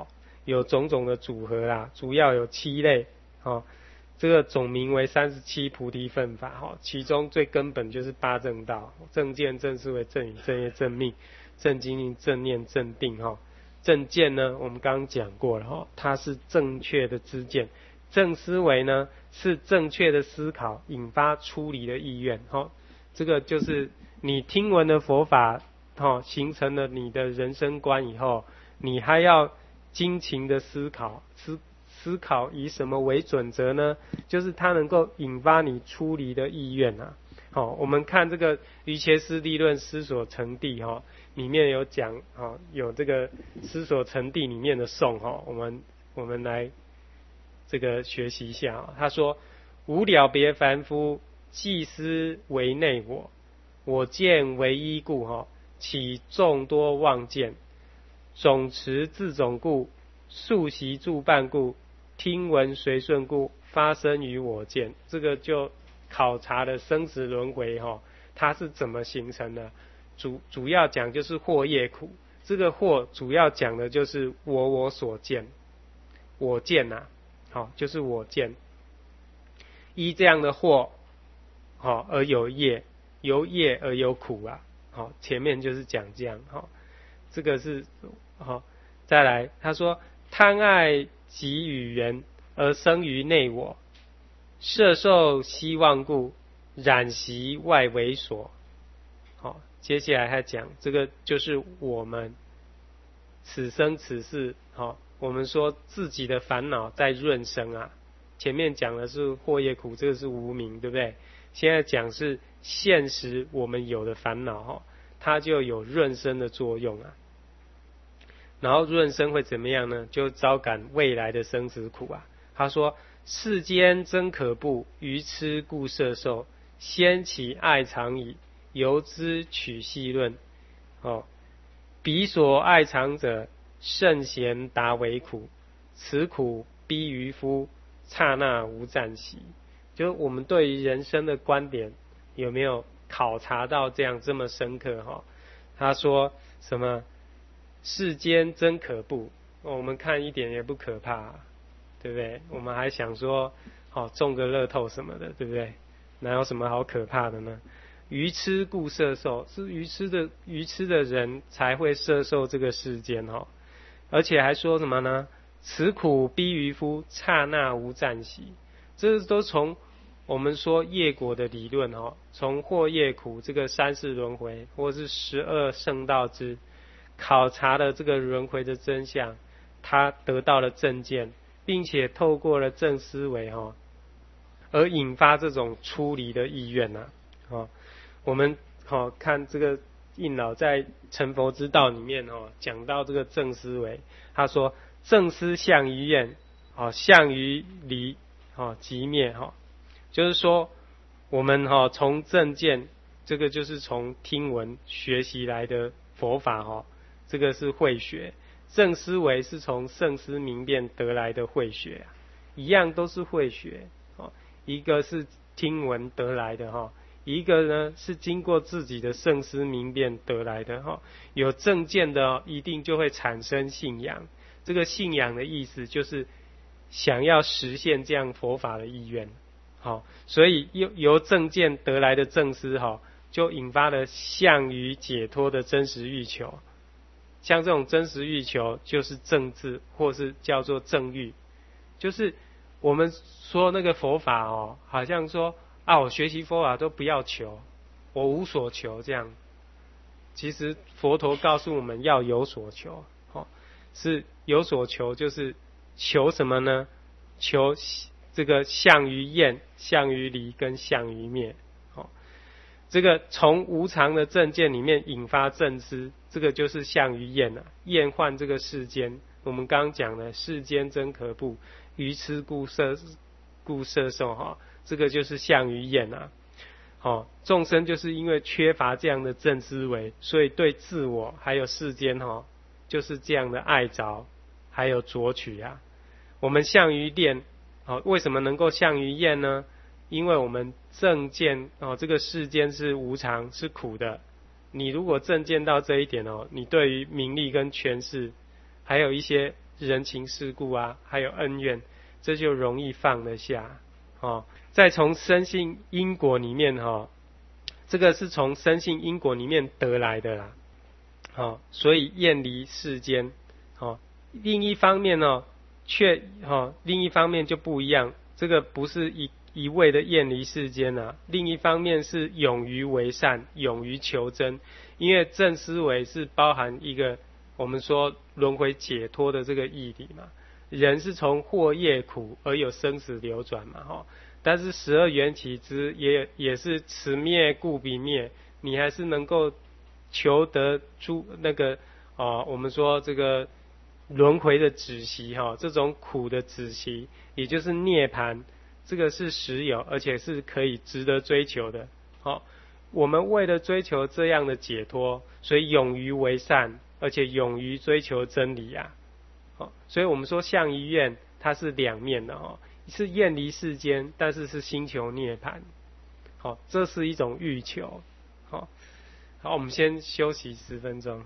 有种种的组合啦，主要有七类，哦，这个总名为三十七菩提分法，哦，其中最根本就是八正道，正见、正思维、正语、正业、正命、正精进、正念、正定，哈。正见呢，我们刚刚讲过了，哈，它是正确的知见；正思维呢，是正确的思考引发出离的意愿，哈。这个就是你听闻的佛法，哈，形成了你的人生观以后，你还要精勤的思考，思思考以什么为准则呢？就是它能够引发你出离的意愿啊。好，我们看这个瑜伽师地论思所成地哈，里面有讲哈，有这个思所成地里面的颂哈，我们我们来这个学习一下。他说：无了别凡夫，既思为内我，我见为一故哈，起众多妄见，总持自种故，数习助伴故，听闻随顺故，发生于我见。这个就考察的生死轮回哈，它是怎么形成的？主主要讲就是惑业苦，这个惑主要讲的就是我我所见，我见呐、啊，好，就是我见。依这样的惑，好而有业，由业而有苦啊，好，前面就是讲这样，好，这个是好，再来他说贪爱己与缘而生于内我。摄受希望故，染习外为所。好，接下来他讲这个就是我们此生此世，好，我们说自己的烦恼在润生啊。前面讲的是惑业苦，这个是无明，对不对？现在讲是现实我们有的烦恼，哈，它就有润生的作用啊。然后润生会怎么样呢？就招感未来的生死苦啊。他说。世间真可怖，愚痴故摄受，先其爱藏矣，由之取细论。哦，彼所爱藏者，圣贤达为苦，此苦逼于夫，刹那无暂息。就是我们对于人生的观点有没有考察到这样这么深刻？哈，他说什么？世间真可怖，我们看一点也不可怕、啊。对不对？我们还想说，好、哦、中个乐透什么的，对不对？哪有什么好可怕的呢？愚痴故摄受，是愚痴的愚痴的人才会摄受这个世间哈、哦，而且还说什么呢？此苦逼于夫，刹那无暂息。这都从我们说业果的理论哈、哦，从惑业苦这个三世轮回，或是十二圣道之考察了这个轮回的真相，他得到了正见。并且透过了正思维哈、哦，而引发这种出离的意愿呐、啊，哦，我们好、哦、看这个印老在成佛之道里面哦，讲到这个正思维，他说正思向于愿，哦向于离，哦即灭哈、哦，就是说我们哈、哦、从正见，这个就是从听闻学习来的佛法哈、哦，这个是慧学。正思维是从圣思明辨得来的慧学、啊，一样都是慧学，哦，一个是听闻得来的哈、哦，一个呢是经过自己的圣思明辨得来的哈、哦。有正见的、哦、一定就会产生信仰，这个信仰的意思就是想要实现这样佛法的意愿，好、哦，所以由由正见得来的正思哈、哦，就引发了向于解脱的真实欲求。像这种真实欲求就是正智，或是叫做正欲，就是我们说那个佛法哦，好像说啊，我学习佛法都不要求，我无所求这样。其实佛陀告诉我们要有所求，哦，是有所求，就是求什么呢？求这个向于厌、向于离跟向于灭。这个从无常的正见里面引发正知，这个就是向于厌啊，厌患这个世间。我们刚刚讲的世间真可怖，愚痴故摄故摄受哈，这个就是向于厌啊。哦，众生就是因为缺乏这样的正思维，所以对自我还有世间哈，就是这样的爱着，还有着取啊。我们向于恋，哦，为什么能够向于厌呢？因为我们正见哦，这个世间是无常是苦的。你如果正见到这一点哦，你对于名利跟权势，还有一些人情世故啊，还有恩怨，这就容易放得下。哦，再从生性因果里面哈、哦，这个是从生性因果里面得来的啦。哦，所以厌离世间。哦，另一方面呢，却哦，另一方面就不一样，这个不是一一味的厌离世间啊，另一方面是勇于为善，勇于求真。因为正思维是包含一个我们说轮回解脱的这个义理嘛，人是从祸业苦而有生死流转嘛，哈。但是十二缘起之也也是此灭故彼灭，你还是能够求得诸那个啊，我们说这个轮回的止息哈，这种苦的止息，也就是涅槃，这个是实有，而且是可以值得追求的。好，我们为了追求这样的解脱，所以勇于为善，而且勇于追求真理啊。好，所以我们说相一愿它是两面的哈，是厌离世间，但是是心求涅槃。好，这是一种欲求。好，好，我们先休息十分钟。